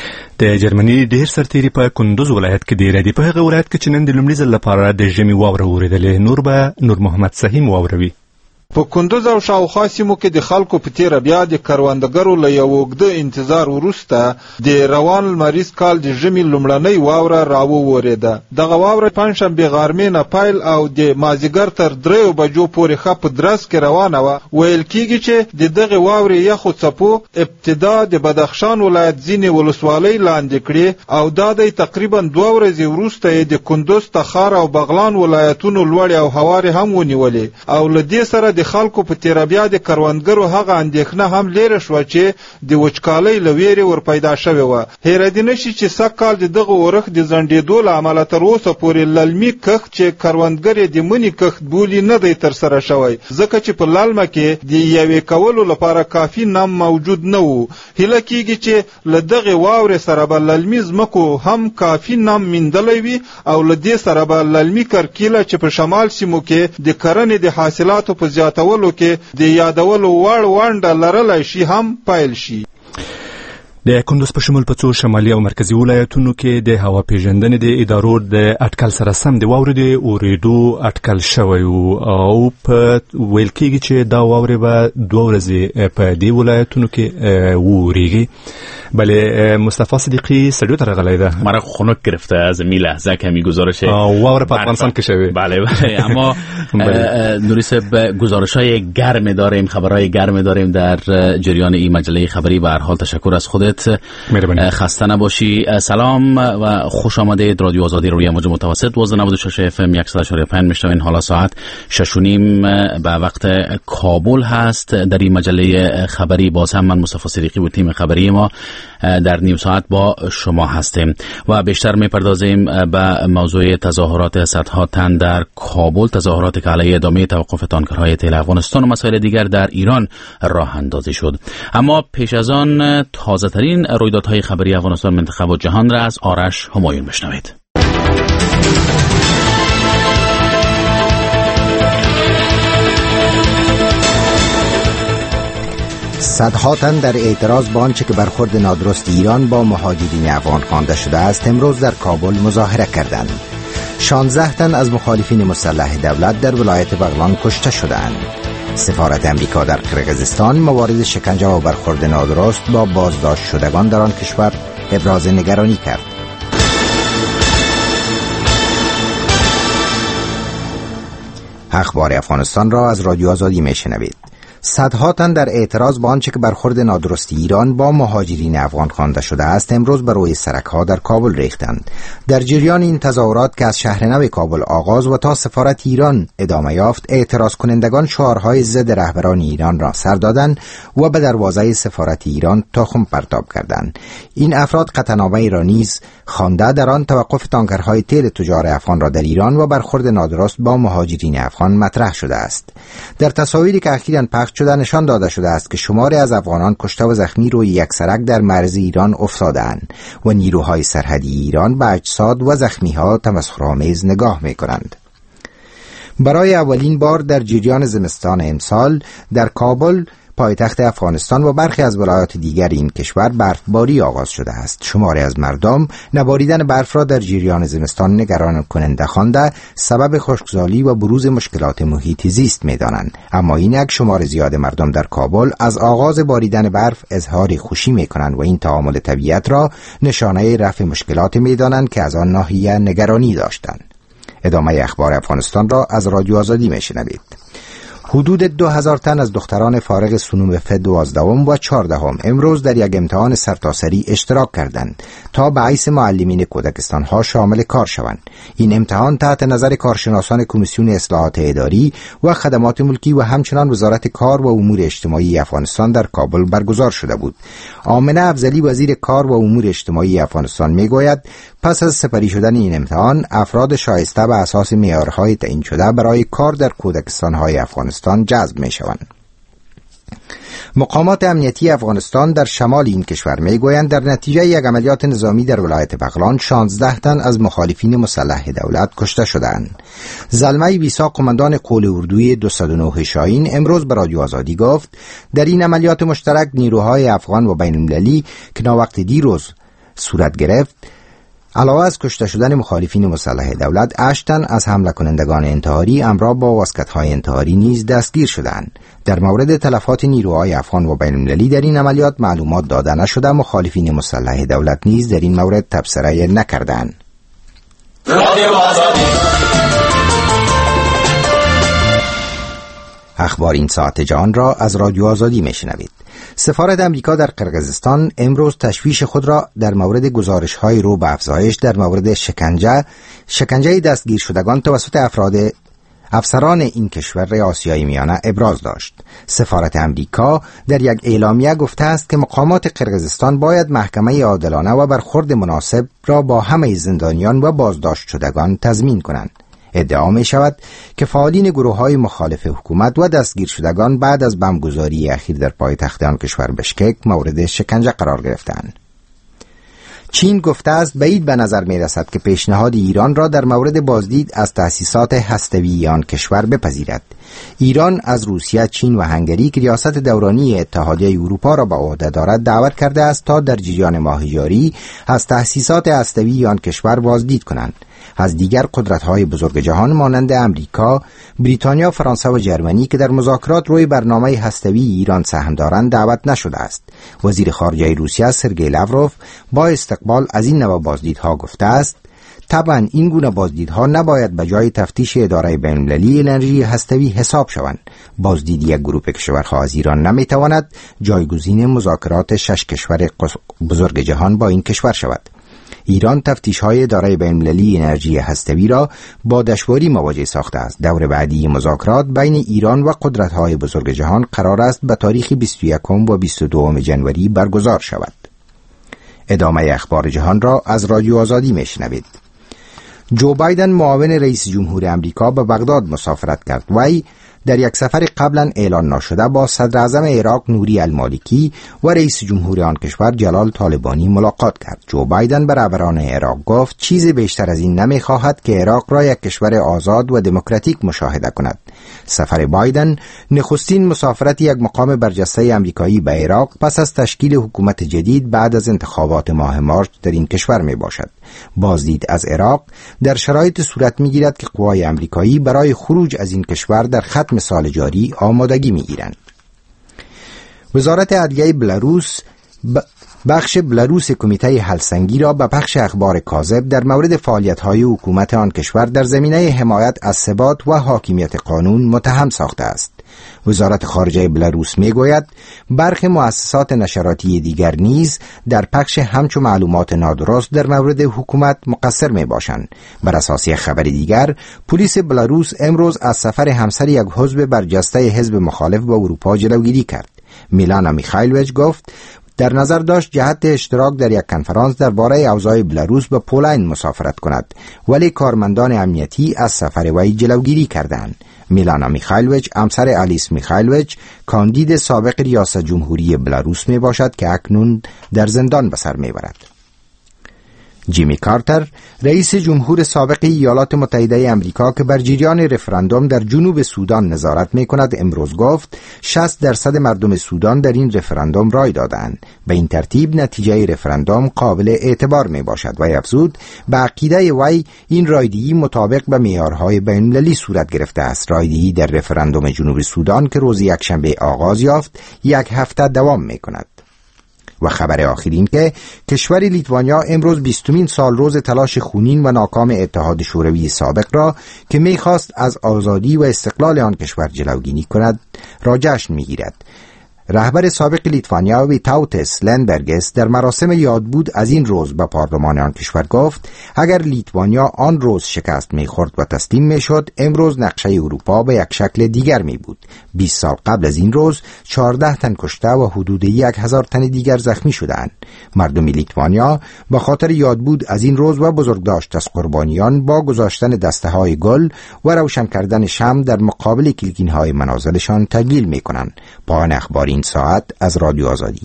د جرمني ډېر سرتیري په کندوز ولایت کې ډېر دي. په هغه ولایت کې چې نن د لومړي ځل لپاره د ژمي واوره اورېدلې. نور محمد سهیم واوروي. په کندوز او شاوخوا سیمو کې د خلکو په تیره بیا د کروندګرو له یو اوږده انتظار وروسته د روان لمریز کال د ژمي لومړنۍ واوره راوورېده. دغه واوره پنجشنبې غرمې نه پیل او د مازدیګر تر 3 بجو پورې ښه په درز کې روانه وه. ویل کېږي چې د دغې واورې یخو څپو ابتدا د بدخشان ولایت ځینې ولسوالۍ لاندې کړې او دا د تقریبا 2 ورځې وروسته یې د کندوز، تخار او بغلان ولایتونو لوړې او هوارې هم ونیولې او له دې سره د خلکو په تیره بیا د کروندګرو هغه اندېښنه هم لیره شوه چې د وچکالۍ له ویرې ور پیدا شوې وه. هېره دې نه شي چې سږ کال د دغه اورښت د ځنډېدو له امله تر اوسه پورې للمي کښت چې کروندګر یې د مني کښت بولي نه دی ترسره شوی، ځکه چې په للمه کې د یوې کولو لپاره کافي نم موجود نه و. هیله کېږي چې له دغې واورې سره به للمي ځمکو هم کافي نم میندلی وي او له دې سره به للمي کرکیله چې په شمال سیمو کې د کرنې د حاصلاتو په زیات زیاتولو کې د یادولو وړ ونډه لرلی شي هم پیل شي. د کندوز په شمول په څو شمالي او مرکزي ولایتونو کې د هوا پیژندنې د ادارو د اټکل سره سم د واورې د اورېدو اټکل شوی او په ویل کېږي چې دا واورې به 2 ورځې په دې ولایتونو کې وورېږي. بله مصطفی صدیقی استودیو ته راغلی ده. مرا خنک گرفته از این لحظه که می گزارش واور په افغانستان کې شوی. بله اما نوری صاحب گزارش‌های گرم داریم، خبرهای گرم داریم در جریان این مجله خبری. به هر حال تشکر از خودت، خسته نباشی. سلام و خوش آمدید. رادیو آزادی روی موج متوسط 96 اف ام 100.5 میشنوین. حالا ساعت 6:30 به وقت کابل هست. در این مجله خبری باز هم من مصطفی صدیقی و تیم خبری ما در نیم ساعت با شما هستیم و بیشتر میپردازیم به موضوع تظاهرات صدها تن در کابل، تظاهراتی که علیه ادامه توقف تانکرهای تیل افغانستان و مسائل دیگر در ایران راه اندازی شد. اما پیش از آن تازه ترین رویدادهای خبری افغانستان، منطقه و جهان را از آرش همایون بشنوید. صدها تن در اعتراض به آنچه که برخورد نادرست ایران با مهاجرین افغان خوانده شده است امروز در کابل مظاهره کردند. 16 تن از مخالفین مسلح دولت در ولایت بغلان کشته شدند. سفارت امریکا در قرقیزستان موارد شکنجه و برخورد نادرست با بازداشت شدگان در آن کشور ابراز نگرانی کرد. اخبار افغانستان را از رادیو آزادی میشنوید. صدها تن در اعتراض با آنچه که برخورد نادرست ایران با مهاجرین افغان خوانده شده است امروز بر روی سرک‌ها در کابل ریختند. در جریان این تظاهرات که از شهر نو کابل آغاز و تا سفارت ایران ادامه یافت، اعتراض کنندگان شعارهای ضد رهبران ایران را سر دادند و به دروازه سفارت ایران تخم پرتاب کردند. این افراد قطعنامه‌ای را نیز خوانده در آن توقف تانکرهای تیل تجار افغان را در ایران و برخورد نادرست با مهاجرین افغان مطرح شده است. در تصاویری که اخیراً پخش شده نشان داده شده است که شماری از افغانان کشته و زخمی روی یک سرک در مرز ایران افتادند و نیروهای سرحدی ایران به اجساد و زخمی‌ها تمسخرآمیز نگاه می‌کنند. برای اولین بار در جریان زمستان امسال در کابل پایتخت افغانستان و برخی از ولایات دیگر این کشور برفباری آغاز شده است. شماری از مردم نباریدن برف را در جریان زمستان نگران کننده خوانده سبب خشکسالی و بروز مشکلات محیطی زیست می‌دانند. اما اینک شمار زیاد مردم در کابل از آغاز باریدن برف اظهار خوشی می‌کنند و این تعامل طبیعت را نشانه رفع مشکلات می‌دانند که از آن ناحیه نگرانی داشتند. ادامه اخبار افغانستان را از رادیو آزادی می‌شنوید. حدود 2000 تن از دختران فارغ سنوم F12 و 14 امروز در یک امتحان سرتاسری اشتراک کردند تا به حیث معلمین کودکستان ها شامل کار شوند. این امتحان تحت نظر کارشناسان کمیسیون اصلاحات اداری و خدمات ملکی و همچنان وزارت کار و امور اجتماعی افغانستان در کابل برگزار شده بود. آمنه افضلی وزیر کار و امور اجتماعی افغانستان میگوید پس از سپری شدن این امتحان افراد شایسته به اساس معیارهای تعیین شده برای کار در کودکستان‌های افغانستان جذب می‌شوند. مقامات امنیتی افغانستان در شمال این کشور میگویند در نتیجه یک عملیات نظامی در ولایت بغلان 16 تن از مخالفین مسلح دولت کشته شدند. زلمه ویسا قماندان قول اردوی 209 شاهین امروز به رادیو آزادی گفت در این عملیات مشترک نیروهای افغان و بین المللی که ناوقت دیروز صورت گرفت علاوه از کشته شدن مخالفین مسلح دولت 8 تن از حمله کنندگان انتحاری همراه با واسکت‌های انتحاری نیز دستگیر شدند. در مورد تلفات نیروهای افغان و بین المللی در این عملیات معلومات داده نشده. مخالفین مسلح دولت نیز در این مورد تبصره نکردند. اخبار این ساعت جهان را از رادیو آزادی میشنوید. سفارت امریکا در قرقیزستان امروز تشویش خود را در مورد گزارش‌های رو به افزایش در مورد شکنجه دستگیر شدگان توسط افسران این کشور آسیای میانه ابراز داشت. سفارت امریکا در یک اعلامیه گفته است که مقامات قرقیزستان باید محکمه عادلانه و برخورد مناسب را با همه زندانیان و بازداشت شدگان تضمین کنند. ادعا می شود که فعالین گروه‌های مخالف حکومت و دستگیر شدگان بعد از بمبگذاری اخیر در پایتخت آن کشور بشکک مورد شکنجه قرار گرفتند. چین گفته است بعید به نظر می رسد که پیشنهاد ایران را در مورد بازدید از تأسیسات هسته‌ای آن کشور بپذیرد. ایران از روسیه، چین و هنگری که ریاست دورانی اتحادیه اروپا را به عهده دارد دعوت کرده است تا در جریان ماه جاری از تأسیسات هسته‌ای آن کشور بازدید کنند. از دیگر قدرت‌های بزرگ جهان مانند امریکا، بریتانیا، فرانسه و جرمنی که در مذاکرات روی برنامه هسته‌ای ایران سهم دارند دعوت نشده است. وزیر خارجه روسیه سرگئی لاوروف با استقبال از این نوع بازدیدها گفته است: طبعا این گونه بازدیدها نباید به جای تفتیش اداره بین‌المللی انرژی هسته‌ای حساب شوند. بازدید یک گروه کشورها از ایران نمیتواند جایگزین مذاکرات 6 کشور بزرگ جهان با این کشور شود. ایران تفتیش‌های اداره بین‌المللی انرژی هسته‌ای را با دشواری مواجه ساخته است. دور بعدی مذاکرات بین ایران و قدرت‌های بزرگ جهان قرار است به تاریخ 21 و 22 جنوری برگزار شود. ادامه اخبار جهان را از رادیو آزادی میشنوید. جو بایدن معاون رئیس جمهور امریکا به بغداد مسافرت کرد. وی در یک سفر قبلا اعلان نشده با صدر اعظم عراق نوری المالکی و رئیس جمهور آن کشور جلال طالبانی ملاقات کرد. جو بایدن به رهبران عراق گفت چیز بیشتر از این نمی‌خواهد که عراق را یک کشور آزاد و دموکراتیک مشاهده کند. سفر بایدن نخستین مسافرت یک مقام برجسته آمریکایی به عراق پس از تشکیل حکومت جدید بعد از انتخابات ماه مارس در این کشور می باشد. بازدید از عراق در شرایط صورت می‌گیرد که قوای آمریکایی برای خروج از این کشور در ختم سال جاری آمادگی می‌گیرند. وزارت عدلیه بلاروس بخش بلاروس کمیته هلسنگی را به پخش اخبار کاذب در مورد فعالیت‌های حکومت آن کشور در زمینه حمایت از ثبات و حاکمیت قانون متهم ساخته است. وزارت خارجه بلاروس میگوید برخی مؤسسات نشراتی دیگر نیز در پخش همچو معلومات نادرست در مورد حکومت مقصر می باشند. بر اساس خبر دیگر، پلیس بلاروس امروز از سفر همسر یک عضو برجسته حزب مخالف به اروپا جلوگیری کرد. میلانا میخایلویچ گفت در نظر داشت جهت اشتراک در یک کنفرانس درباره اوضاع بلاروس به پولند مسافرت کند، ولی کارمندان امنیتی از سفر وی جلوگیری کردند. میلانا میخایلویچ همسر آلیس میخایلویچ کاندید سابق ریاست جمهوری بلاروس می باشد که اکنون در زندان به سر می برد. جیمی کارتر رئیس جمهور سابق ایالات متحده آمریکا که بر جریان رفراندوم در جنوب سودان نظارت می کند امروز گفت 60% مردم سودان در این رفراندوم رای دادند. به این ترتیب نتیجه رفراندوم قابل اعتبار می باشد و افزود به عقیده وی این رایدهی مطابق به معیارهای بین‌المللی صورت گرفته است. رایدهی در رفراندوم جنوب سودان که روز یکشنبه آغاز یافت 1 هفته دوام می کند. و خبر آخر این که کشور لیتوانیا امروز 20مین سال روز تلاش خونین و ناکام اتحاد شوروی سابق را که می‌خواست از آزادی و استقلال آن کشور جلوگیری کند را جشن می‌گیرد. رهبر سابق لیتوانیا ویتاوتس لندبرگس در مراسم یادبود از این روز به پارلمان آن کشور گفت اگر لیتوانیا آن روز شکست می‌خورد و تسلیم می‌شد امروز نقشه اروپا به یک شکل دیگر می‌بود. 20 سال قبل از این روز 14 تن کشته و حدود 1000 تن دیگر زخمی شدند. مردم لیتوانیا به خاطر یادبود از این روز و بزرگداشت از قربانیان با گذاشتن دسته‌های گل و روشن کردن شمع در مقابل کلیکین‌های منازلشان تقلیل می‌کنند. پایان اخبار این ساعت از رادیو آزادی.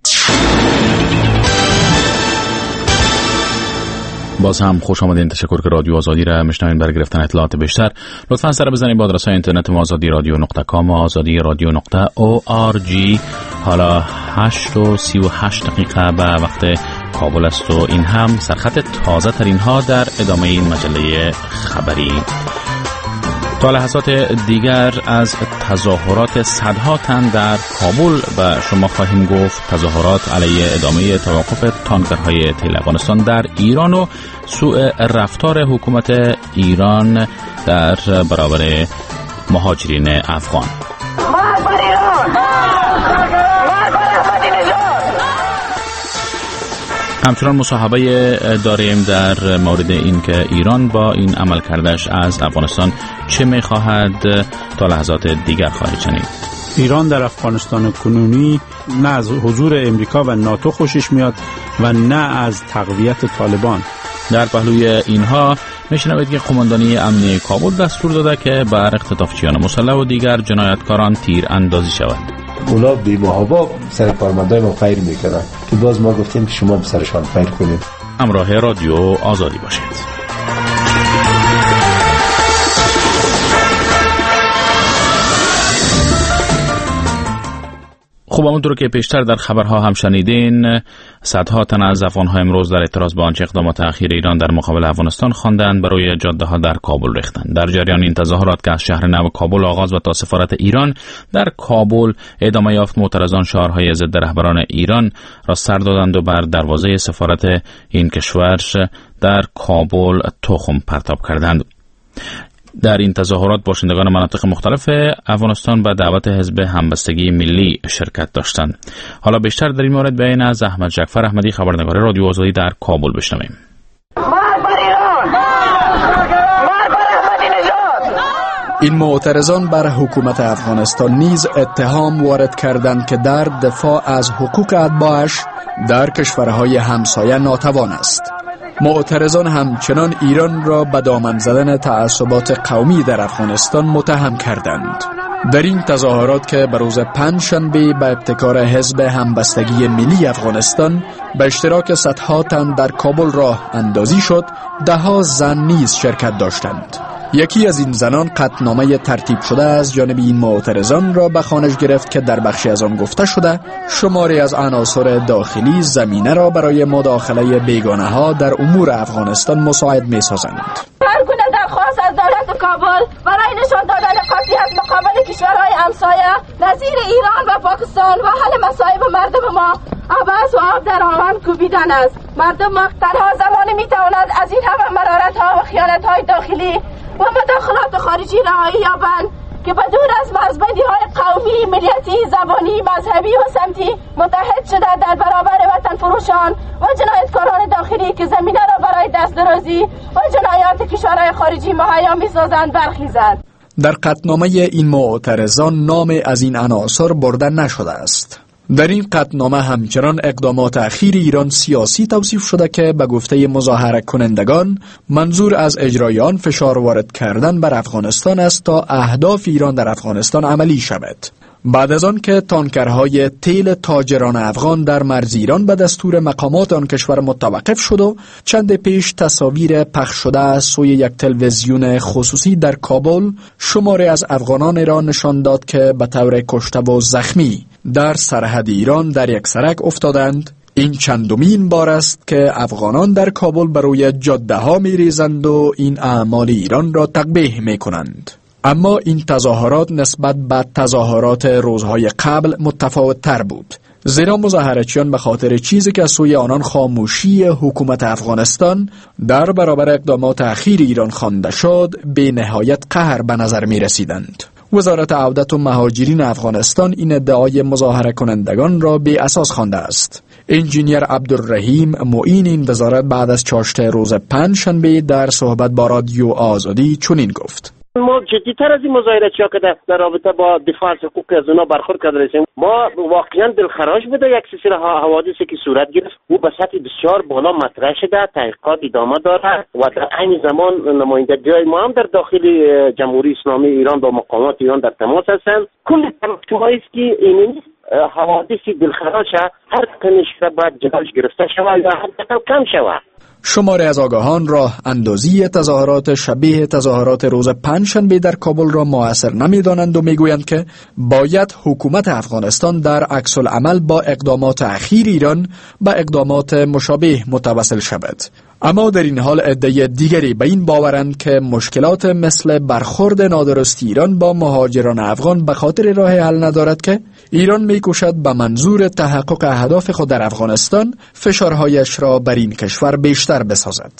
باز هم خوش آمدین. تشکر که رادیو آزادی را میشنوین. برای گرفتن اطلاعات بیشتر لطفاً سر بزنید با آدرس اینترنت ما azadiradio.com و azadiradio.org. حالا 8:38 به وقت کابل است و این هم سرخط تازه ترین ها در ادامه این مجله خبری. تا لحظات دیگر از تظاهرات صدها تن در کابل به شما خواهیم گفت. تظاهرات علیه ادامه توقف تانکرهای تیل افغانستان در ایران و سوء رفتار حکومت ایران در برابر مهاجرین افغان. همچنان مصاحبه داریم در مورد این که ایران با این عمل کردش از افغانستان چه می‌خواهد. تا لحظات دیگر خواهید شنید. ایران در افغانستان کنونی نه از حضور امریکا و ناتو خوشش میاد و نه از تقویت طالبان. در پهلوی اینها میشنوید که قماندانی امنیه کابل دستور داده که بر اختطافچیان مسلح و دیگر جنایتکاران تیر اندازی شود. اونا بی محابا سر کارمندای ما فیر میکنن که باز ما گفتیم شما به سرشان فیر کنید. همراه رادیو آزادی باشید. خب همونطور که پیشتر در خبرها هم شنیدین، صدها تن از افغان‌ها امروز در اعتراض به آنچه اقدامات اخیر ایران در مقابل افغانستان خواندند برای جاده‌ها در کابل ریختند. در جریان این تظاهرات که از شهر نو کابل آغاز و تا سفارت ایران در کابل ادامه یافت، معترضان شعارهای ضد رهبران ایران را سر دادند و بر دروازه سفارت این کشور در کابل تخم پرتاب کردند. در این تظاهرات باشندگان مناطق مختلف افغانستان به دعوت حزب همبستگی ملی شرکت داشتند. حالا بیشتر در این مورد بیان از احمد جعفر احمدی، خبرنگار رادیو آزادی در کابل بشنویم. این معترضان بر حکومت افغانستان نیز اتهام وارد کردند که در دفاع از حقوق اتباعش در کشورهای همسایه ناتوان است. معترضان همچنان ایران را به دامن زدن تعصبات قومی در افغانستان متهم کردند. در این تظاهرات که به روز پنجشنبه به ابتکار حزب همبستگی ملی افغانستان به اشتراک صدها تن در کابل راه اندازی شد، ده‌ها زن نیز شرکت داشتند. یکی از این زنان قطعنامه ترتیب شده از جانب این معترضان را به خانش گرفت که در بخشی از آن گفته شده شماری از عناصر داخلی زمینه را برای مداخله بیگانه ها در امور افغانستان مساعد می سازند. هر گونه درخواست از دولت کابل برای نشان دادن قطعیت مقابل کشورهای همسایه نظیر ایران و پاکستان و حل مصائب مردم ما عبث و آب در آهن کوبیدن است. مردم ما تنها زمانی می تواند از این همه مرارت ها و خیانت های داخلی و مداخلات خارجی رهایی یابند که بدون از مرزبندی های قومی، ملیتی، زبانی، مذهبی و سمتی متحد شده در برابر وطن فروشان و جنایتکاران داخلی که زمینه را برای دست درازی و جنایات کشورهای خارجی مهیا می‌سازند برخیزد. در قطعنامه این معترضان نام از این عناصر برده نشده است. در این قطعنامه همچنان اقدامات اخیر ایران سیاسی توصیف شده که به گفته مظاهره کنندگان منظور از اجرای آن فشار وارد کردن بر افغانستان است تا اهداف ایران در افغانستان عملی شود. بعد از آن که تانکرهای تیل تاجران افغان در مرز ایران به دستور مقامات آن کشور متوقف شد و چند پیش تصاویر پخش شده از سوی یک تلویزیون خصوصی در کابل شماری از افغانان را نشان داد که به طور کشته و زخمی در سرحد ایران در یک سرک افتادند. این چندمین بار است که افغانان در کابل بر روی جاده ها می ریزند و این اعمال ایران را تقبیح می کنند. اما این تظاهرات نسبت به تظاهرات روزهای قبل متفاوت تر بود، زیرا مظاهرچیان به خاطر چیزی که از سوی آنان خاموشی حکومت افغانستان در برابر اقدامات اخیر ایران خوانده شد به نهایت قهر به نظر می رسیدند. وزارت عودت و مهاجرین افغانستان این ادعای مظاهره کنندگان را بی اساس خوانده است. انجینیر عبدالرحیم معین این وزارت بعد از چاشت روز پنجشنبه در صحبت با رادیو آزادی چنین گفت: ما جدی‌تر از این مظاهره‌ها که در رابطه با دفاع از حقوق از اونا برخورد کردیم، ما واقعا دلخراش بوده یک سلسله حوادثی که صورت گرفت و به سطح بسیار بالا مطرح شده، تحقیقات ادامه داره و در عین زمان نمایندگان ما هم در داخل جمهوری اسلامی ایران با مقامات ایران در تماس هستند. کل تماشایی است که این حوادث دلخراش هر کنش باید جلوش گرفته شود یا حداقل کم شود. شماری از آگاهان راه اندازی تظاهرات شبیه تظاهرات روز پنجشنبه در کابل را مؤثر نمی‌دانند و میگویند که باید حکومت افغانستان در عکس العمل با اقدامات اخیر ایران به اقدامات مشابه متوسل شود. اما در این حال عده دیگری به این باورند که مشکلات مثل برخورد نادرست ایران با مهاجران افغان به خاطر راه حل ندارد که ایران می‌کوشد به منظور تحقق اهداف خود در افغانستان فشارهایش را بر این کشور بیشتر بسازد.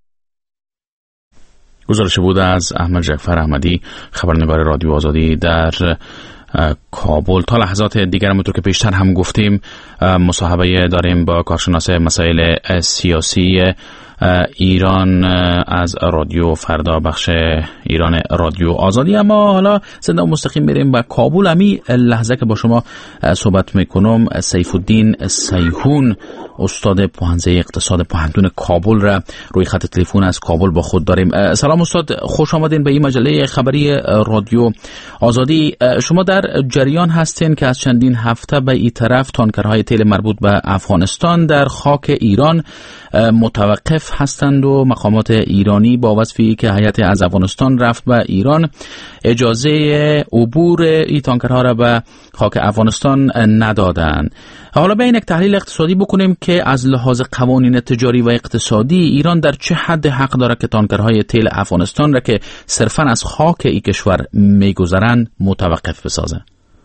گزارش بود از احمد جعفر احمدی، خبرنگار رادیو آزادی در کابل. تا لحظات دیگر همونطور که پیشتر هم گفتیم مصاحبه داریم با کارشناس مسائل سیاسی ایران از رادیو فردا، بخش ایران رادیو آزادی. اما حالا زنده و مستقیم بریم به کابل. امی لحظه که با شما صحبت میکنم سیف الدین سیحون، استاد پوهنځی اقتصاد پوهنتون کابل را روی خط تلفن از کابل با خود داریم. سلام استاد، خوش آمدین به این مجله خبری رادیو آزادی. شما در جریان هستین که از چندین هفته به این طرف تانکرهای تیل مربوط به افغانستان در خاک ایران متوقف هستند و مقامات ایرانی با وصفی که هیئت از افغانستان رفت به ایران اجازه عبور این تانکرها را به خاک افغانستان ندادند. حالا به این یک تحلیل اقتصادی بکنیم که از لحاظ قوانین تجاری و اقتصادی ایران در چه حد حق داره که تانکرهای تیل افغانستان را که صرفاً از خاک این کشور میگذرند متوقف بسازه؟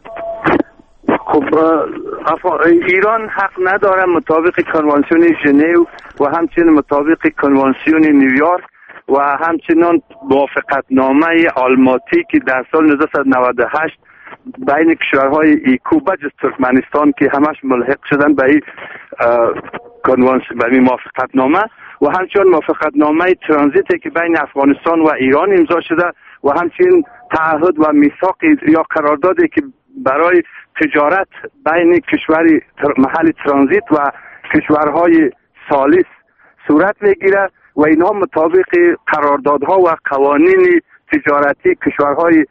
خب ایران حق نداره مطابق کنوانسیون ژنو و همچنین مطابق کنوانسیون نیویورک و همچنین موافقتنامه آلماتی که در سال 1998 بین کشورهای ایکو بجز ترکمنستان که همش ملحق شدن به این کنوانسیون، به این موافقتنامه و همچنین موافقتنامه ترانزیتی که بین افغانستان و ایران امضا شده و همچنین تعهد و میثاق یا قراردادی که برای تجارت بین کشوری محل ترانزیت و کشورهای ثالث صورت میگیره و اینها مطابق قراردادها و قوانین تجارتی کشورهای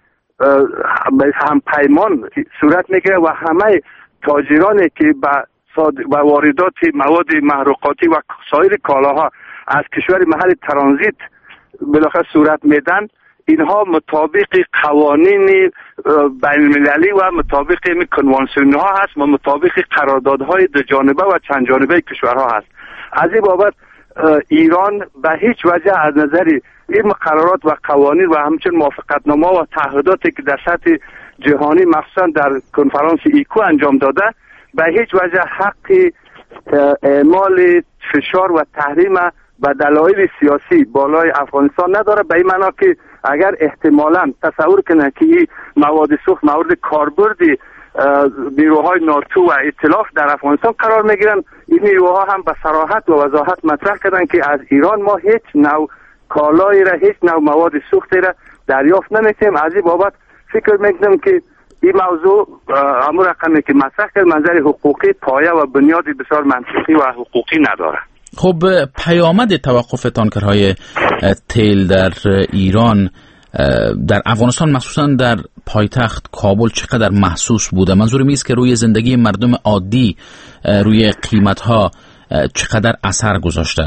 هم پیمان صورت میگیره و همه تاجرانی که به واردات مواد محروقاتی و سایر کالاها از کشور محل ترانزیت بالاخره صورت میدن، اینها مطابق قوانین بین المللی و مطابق کنوانسیون ها هست و مطابق قراردادهای دو جانبه و چند جانبه کشورها هست. از این بابت ایران به هیچ وجه از نظر این مقررات و قوانین و همچنین موافقتنامه و تعهداتی که در سطح جهانی مخصوصا در کنفرانس ایکو انجام داده به هیچ وجه حق اعمال فشار و تحریم به دلایل سیاسی بالای افغانستان نداره. به این معنا که اگر احتمالاً تصور کنه که این مواد سوخت مورد کاربرد نیروهای ناتو و ائتلاف در افغانستان قرار میگیرن، این نیروها هم به صراحت و وضاحت مطرح کردن که از ایران ما هیچ نوع کالایی را، هیچ نوع مواد سوختی را دریافت نمیکنیم. از این بابت فکر میکنم که این موضوع امور رقمی که مطرح کرد منظر حقوقی پایه و بنیاد بسیار منطقی و حقوقی نداره. خب پیامد توقف تانکرهای تیل در ایران در افغانستان مخصوصا در پایتخت کابل چقدر محسوس بوده؟ منظورم است که روی زندگی مردم عادی، روی قیمت‌ها چقدر اثر گذاشته؟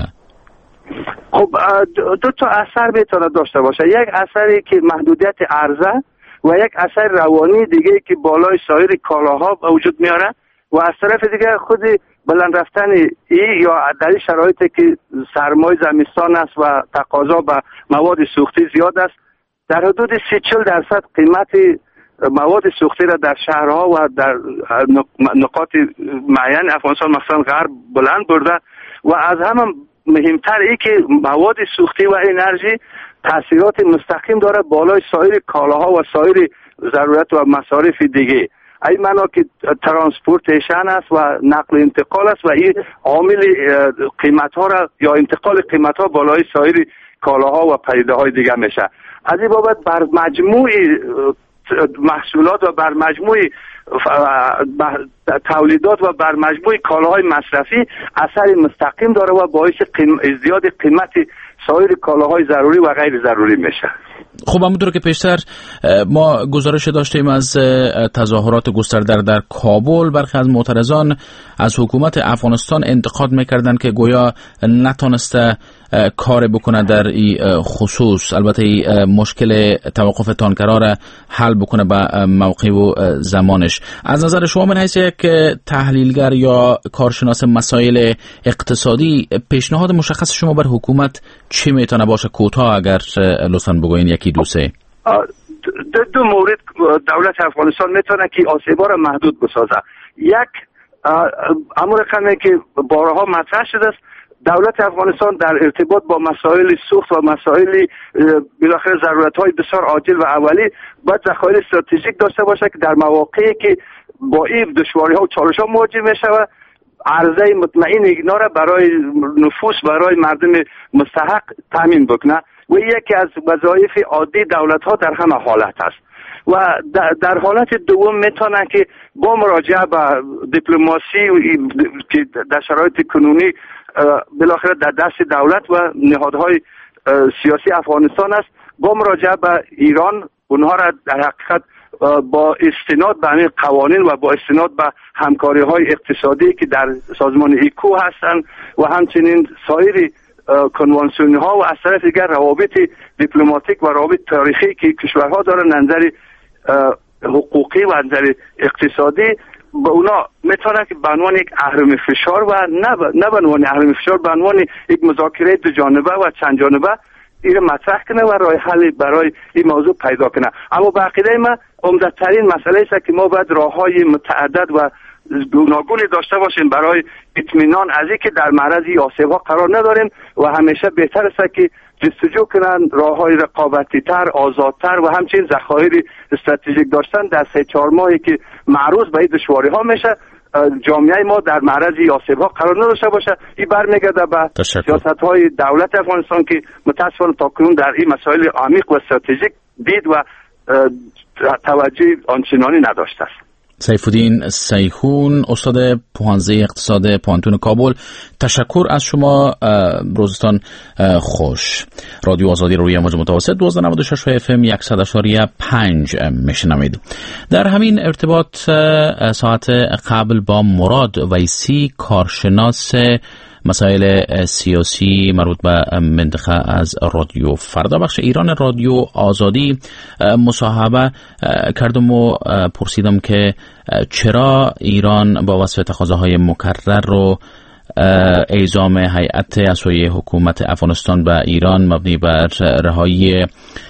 خب دو تا اثر میتونه داشته باشه. یک اثری که محدودیت عرضه و یک اثر روانی دیگه که بالای سایر کالاها وجود میاره و از طرف دیگه خود بلند رفتن یا در این شرایطی که سرمای زمستان است و تقاضا به مواد سوختی زیاد است، در حدود 30-40% قیمت مواد سوختی را در شهرها و در نقاط معین افغانستان مثلا غرب بلند برده و از همه مهمتر ای که مواد سوختی و انرژی تاثیرات مستقیم داره بالای سایر کالاها و سایر ضرورت و مصارف دیگه. این معنا که ترانسپورتیشن است و نقل و انتقال است و این عامل قیمت ها را یا انتقال قیمت ها بالای سایر کالاها و پدیده های دیگه میشه. از این بابت بر مجموع محصولات و بر مجموع تولیدات و بر مجموع کالاهای مصرفی اثر مستقیم داره و باعث ازدیاد قیمت سایر کالاهای ضروری و غیر ضروری میشه. خب همونطور که پیشتر ما گزارش داشتیم از تظاهرات گسترده در کابل، برخی از معترضان از حکومت افغانستان انتقاد میکردند که گویا نتونسته کار بکنه در این خصوص، البته مشکل توقف تانکرها را حل بکنه به موقع و زمانش. از نظر شما من حیث یک تحلیلگر یا کارشناس مسائل اقتصادی پیشنهاد مشخص شما بر حکومت چی میتونه باشه؟ کوتاه اگر لطفاً بگوین یکی دو سه. دو مورد دولت افغانستان میتونه که آسیب‌ها را محدود بسازه. یک امر رقمی که بارها مطرح شده است، دولت افغانستان در ارتباط با مسائل سوخت و مسائل بالاخره ضرورت‌های بسیار عاجل و اولی باید ذخایر استراتژیک داشته باشه که در مواقعی که با این دشواری‌ها و چالش‌ها مواجه می‌شود عرضه مطمئن اینا را برای نفوس، برای مردم مستحق تامین بکنه و یکی از وظایف عادی دولت ها در همه حالت است. و در حالت دوم میتونه که با مراجعه به دیپلماسی که در شرایط کنونی بالاخره در دست دولت و نهادهای سیاسی افغانستان است، با مراجعه به ایران اونها را در حقیقت با استناد به همین قوانین و با استناد به همکاری های اقتصادی که در سازمان ایکو هستند و همچنین سایر کنوانسیون ها و از طرف دیگر روابط دیپلماتیک و روابط تاریخی که کشورها دارن نظر حقوقی و نظر اقتصادی، به اونا میتونه که به عنوان یک اهرم فشار و نه به عنوان اهرم فشار، به عنوان یک مذاکره دو جانبه و چند جانبه این مطرح کنه و راه حل برای این موضوع پیدا کنه. اما به عقیده من عمده‌ترین مسئله است که ما باید راه‌های متعدد و گوناگونی داشته باشیم برای اطمینان از اینکه در معرض آسیب‌ها قرار نداریم و همیشه بهتر است که جستجو کنن راه‌های رقابتی‌تر، آزادتر و همچنین ذخایر استراتژیک داشتن در 3-4 ماهی که معروض به این دشواری‌ها میشه جامعه ما در معرض آسیب‌ها قرار نداشته باشه. این برمیگرده به سیاست‌های دولت افغانستان که متأسفانه تاکنون در این مسائل عمیق و استراتژیک دید و توجه آنچنانی نداشته است. سیفالدین سیخون، استاد پوهنځی اقتصاد پوهنتون کابل، تشکر از شما. روزتان خوش. رادیو آزادی روی موج متوسط 1296 FM 100.5 میشنوید. در همین ارتباط ساعت قبل با مراد ویسی، کارشناس مسائل سیاسی مربوط به منطقه از رادیو فردا بخش ایران رادیو آزادی مصاحبه کردم و پرسیدم که چرا ایران با وصف تقاضاهای مکرر رو اعزام هیئت از سوی حکومت افغانستان به ایران مبنی بر رهایی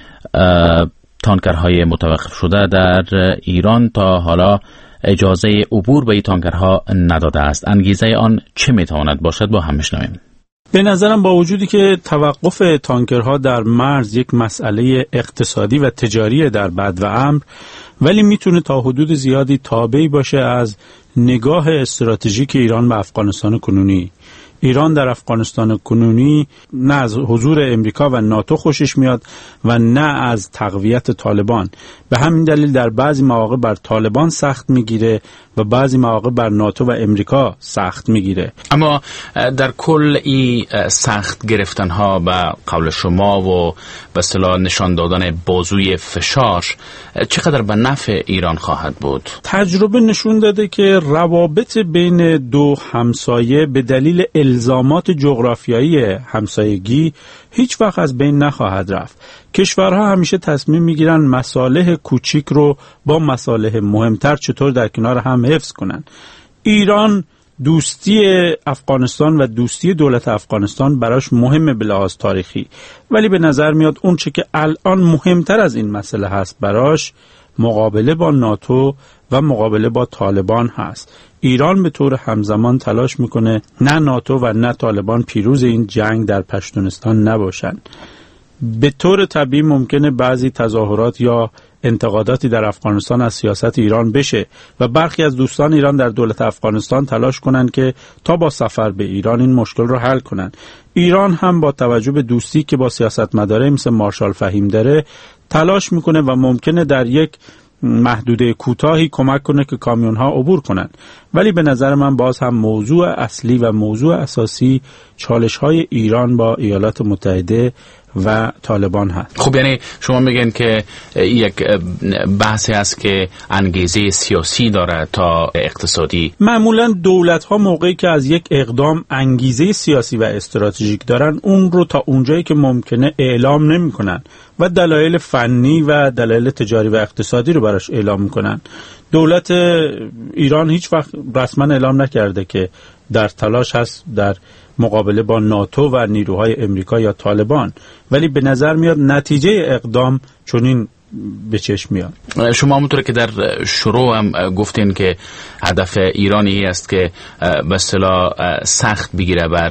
تانکرهای متوقف شده در ایران تا حالا اجازه عبور به این تانکرها نداده است. انگیزه آن چه میتواند باشد؟ با هم میشنویم. به نظرم با وجودی که توقف تانکرها در مرز یک مسئله اقتصادی و تجاری در بد و امر، ولی میتونه تا حدود زیادی تابعی باشه از نگاه استراتژیک ایران به افغانستان کنونی. ایران در افغانستان کنونی نه از حضور امریکا و ناتو خوشش میاد و نه از تقویت طالبان. به همین دلیل در بعضی مواقع بر طالبان سخت میگیره و بعضی مواقع بر ناتو و امریکا سخت میگیره. اما در کل این سخت گرفتن ها به قول شما و به اصطلاح نشان دادن بازوی فشار چقدر به نفع ایران خواهد بود؟ تجربه نشون داده که روابط بین دو همسایه به دلیل الزامات جغرافیایی همسایگی هیچ وقت از بین نخواهد رفت. کشورها همیشه تصمیم میگیرن مصالح کوچیک رو با مصالح مهمتر چطور در کنار هم حفظ کنن. ایران دوستی افغانستان و دوستی دولت افغانستان براش مهمه به لحاظ تاریخی، ولی به نظر میاد اون چه که الان مهمتر از این مسئله هست براش مقابله با ناتو و مقابله با طالبان هست. ایران به طور همزمان تلاش میکنه نه ناتو و نه طالبان پیروز این جنگ در پشتونستان نباشن. به طور طبیعی ممکنه بعضی تظاهرات یا انتقاداتی در افغانستان از سیاست ایران بشه و برخی از دوستان ایران در دولت افغانستان تلاش کنن که تا با سفر به ایران این مشکل رو حل کنن. ایران هم با توجه به دوستی که با سیاستمدارای مثل مارشال فهیم داره تلاش میکنه و ممکنه در یک محدوده کوتاهی کمک کنه که کامیون ها عبور کنن، ولی به نظر من باز هم موضوع اصلی و موضوع اساسی چالش های ایران با ایالات متحده و طالبان هست. خب یعنی شما میگن که یک بحثی است که انگیزه سیاسی داره تا اقتصادی. معمولا دولت ها موقعی که از یک اقدام انگیزه سیاسی و استراتژیک دارن اون رو تا اونجایی که ممکنه اعلام نمی کنن و دلایل فنی و دلایل تجاری و اقتصادی رو براش اعلام میکنن. دولت ایران هیچ وقت رسما اعلام نکرده که در تلاش هست در مقابله با ناتو و نیروهای امریکا یا طالبان، ولی به نظر میاد نتیجه اقدام چنین به چشم میاد. شما همونطور که در شروع هم گفتین که هدف ایرانی است که به اصطلاح سخت بگیره بر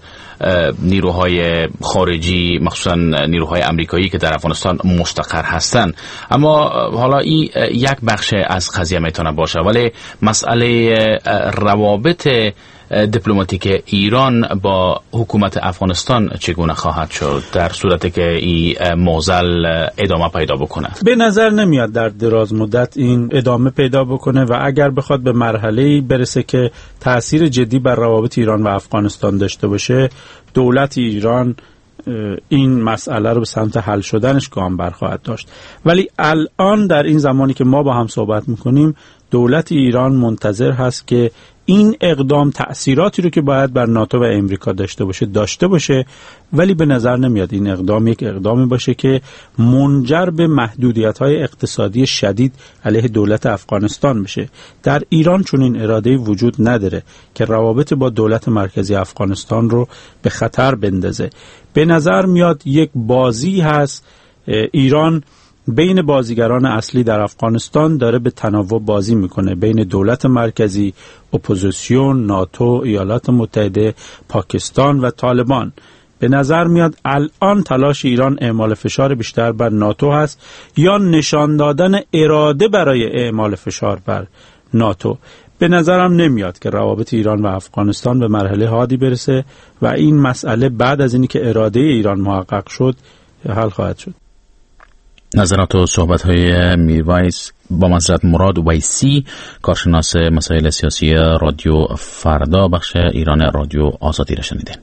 نیروهای خارجی، مخصوصا نیروهای امریکایی که در افغانستان مستقر هستند. اما حالا این یک بخش از قضیه میتونه باشه، ولی مسئله روابط دیپلماتیک ایران با حکومت افغانستان چگونه خواهد شد در صورتی که این معضل ادامه پیدا بکنه؟ به نظر نمیاد در دراز مدت این ادامه پیدا بکنه و اگر بخواد به مرحله‌ای برسه که تأثیر جدی بر روابط ایران و افغانستان داشته باشه، دولت ایران این مسئله رو به سمت حل شدنش گام برخواهد داشت. ولی الان در این زمانی که ما با هم صحبت میکنیم، دولت ایران منتظر هست که این اقدام تأثیراتی رو که باید بر ناتو و امریکا داشته باشه، ولی به نظر نمیاد این اقدام یک اقدامی باشه که منجر به محدودیت‌های اقتصادی شدید علیه دولت افغانستان بشه. در ایران چون این اراده وجود نداره که روابط با دولت مرکزی افغانستان رو به خطر بندازه. به نظر میاد یک بازی هست، ایران بین بازیگران اصلی در افغانستان داره به تنوع بازی میکنه، بین دولت مرکزی، اپوزیسیون، ناتو، ایالات متحده، پاکستان و طالبان. به نظر میاد الان تلاش ایران اعمال فشار بیشتر بر ناتو هست یا نشان دادن اراده برای اعمال فشار بر ناتو. به نظرم نمیاد که روابط ایران و افغانستان به مرحله حادی برسه و این مسئله بعد از اینی که اراده ایران محقق شد حل خواهد شد. نظرات و صحبت‌های میرویس با معذرت مراد ویسی، کارشناس مسائل سیاسی رادیو فردا بخش ایران رادیو آزادی را شنیدین.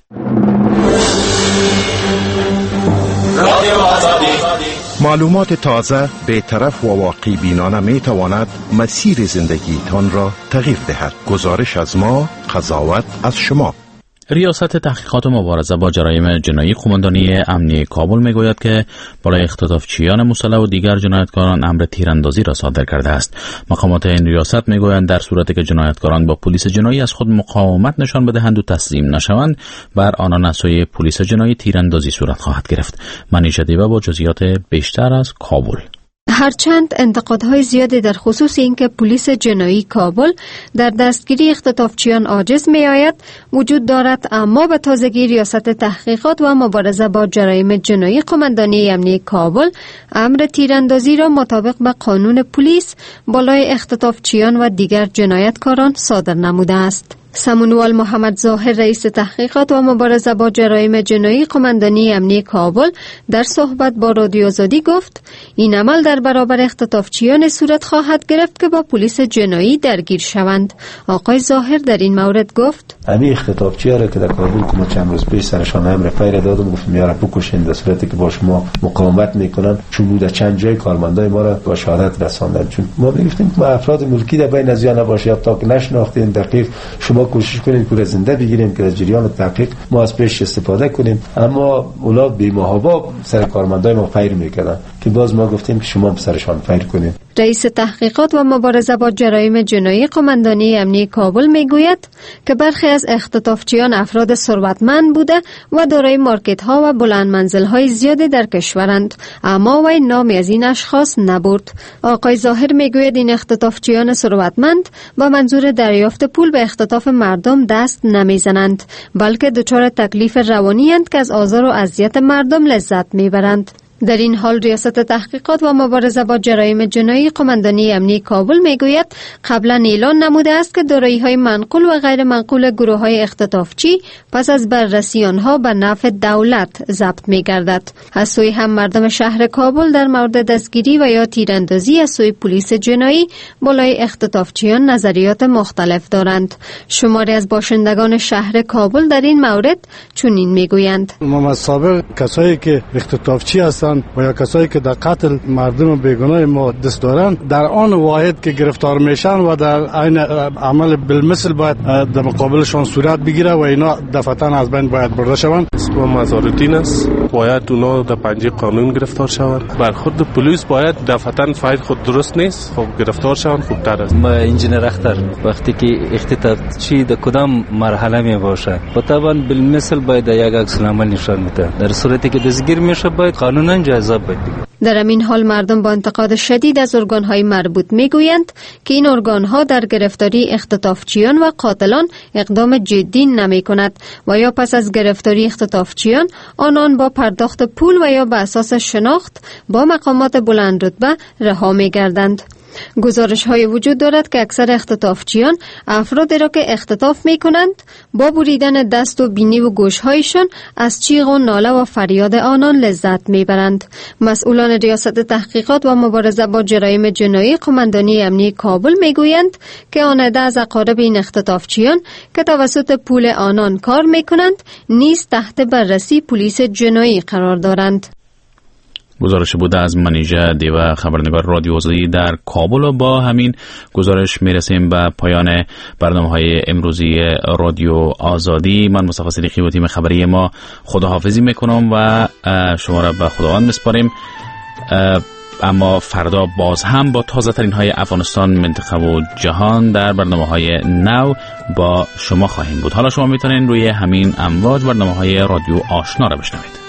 رادیو آزادی. معلومات تازه، بی‌طرف و واقعی بینانه می تواند مسیر زندگیتان را تغییر دهد. گزارش از ما، قضاوت از شما. ریاست تحقیقات و مبارزه با جرایم جنایی قماندانی امنیه کابل میگوید که برای اختطافچیان مسلح و دیگر جنایتکاران امر تیراندازی را صادر کرده است. مقامات این ریاست میگویند در صورتی که جنایتکاران با پلیس جنایی از خود مقاومت نشان بدهند و تسلیم نشوند، بر آنان از سوی پلیس جنایی تیراندازی صورت خواهد گرفت. منیژه دیبا با جزئیات بیشتر از کابل. هرچند انتقادهای زیادی در خصوص اینکه پلیس جنایی کابل در دستگیری اختطافچیان عاجز می آید وجود دارد، اما به تازگی ریاست تحقیقات و مبارزه با جرایم جنایی قماندانی امنیه کابل امر تیراندازی را مطابق با قانون پلیس بالای اختطافچیان و دیگر جنایتکاران صادر نموده است. سمونوال محمد ظاهر رئیس تحقیقات و مبارزه با جرایم جنایی قماندانی امنیه کابل در صحبت با رادیو آزادی گفت این عمل در برابر اختطافچیان صورت خواهد گرفت که با پلیس جنایی درگیر شوند. آقای ظاهر در این مورد گفت همین اختطافچی‌ها را که در کابل حکومت چند روز پیش سرشان امر فیر دادم، گفت میاره بکشین در صورتی که با شما مقاومت میکنن، چون بوده چند جای کارمندای ما را با شهادت رساندن. چون ما میگفتیم که افراد ملکی در بین از یا نباشه تا که نشناختین دقیق شما کوشش کنید که زنده بگیریم که از جریان تحقیق ما از پیش استفاده کنیم، اما اونا بی‌محابا سر کارمندای ما فیر میکردن که باز ما گفتیم که شما سرشان فیر کنید. رئیس تحقیقات و مبارزه با جرایم جنایی قماندانی امنیه کابل میگوید که برخی از اختطافچیان افراد ثروتمند بوده و دارای مارکت ها و بلند منزل های زیادی در کشورند، اما وی نامی از این اشخاص نبرد. آقای ظاهر میگوید این اختطافچیان ثروتمند با منظور دریافت پول به اختطاف مردم دست نمیزنند، بلکه دچار تکلیف روانی اند که از آزار و اذیت مردم لذت میبرند. در این حال ریاست تحقیقات و مبارزه با جرایم جنایی قماندانی امنیه کابل میگوید قبلا اعلان نموده است که دارایی‌های منقول و غیر منقول گروه‌های اختطافچی پس از بررسی آنها به نفع دولت ضبط می‌گردد. از سوی هم مردم شهر کابل در مورد دستگیری و یا تیراندازی از سوی پلیس جنایی بالای اختطافچیان نظریات مختلف دارند. شماری از باشندگان شهر کابل در این مورد چنین میگویند: ما سابق کسایی که اختطافچی هستند و یا کسایی که در قتل مردم بیگناه ما دست دارند در آن واحد که گرفتار میشن و در عین عمل بالمثل باید در مقابلشان صورت بگیره و اینا دفعتاً از بین باید برده شوند. اسم مزارالدین است، باید اونا در پنجه قانون گرفتار شوند. برخورد پلیس باید دفعتاً فایل خود درست نیست، خب گرفتار شوند خوبتر است. ما انجینر اختر وقتی که اختطافچی در کدام مرحله می باشه و طبعا بالمثل باید یک عکس العمل نشان میده. در صورتی که دستگیر میشه باید قانونا جزا بده. در این حال مردم با انتقاد شدید از ارگان‌های مربوط میگویند که این ارگان‌ها در گرفتاری اختطافچیان و قاتلان اقدام جدی نمی‌کند و یا پس از گرفتاری اختطافچیان آنان با پرداخت پول و یا به اساس شناخت با مقامات بلند رتبه رها می‌گردند. گزارش های وجود دارد که اکثر اختطافچیان افرادی را که اختطاف می کنند با بریدن دست و بینی و گوش هایشان از چیغ و ناله و فریاد آنان لذت می برند. مسئولان ریاست تحقیقات و مبارزه با جرایم جنایی قماندانی امنیتی کابل می گویند که آن عده از اقارب این اختطافچیان که توسط پول آنان کار می کنند نیز تحت بررسی پلیس جنایی قرار دارند. گزارش بوده از منیژه دیوه، خبرنگار رادیو آزادی در کابل. و با همین گزارش میرسیم به پایان برنامه‌های امروزی رادیو آزادی. من مصطفی صدیقی و تیم خبری ما خداحافظی میکنم و شما را به خداوند میسپاریم. اما فردا باز هم با تازه ترین های افغانستان، منطقه و جهان در برنامه‌های نو با شما خواهیم بود. حالا شما میتونید روی همین امواج برنامه‌های رادیو آشنا را بشنوید.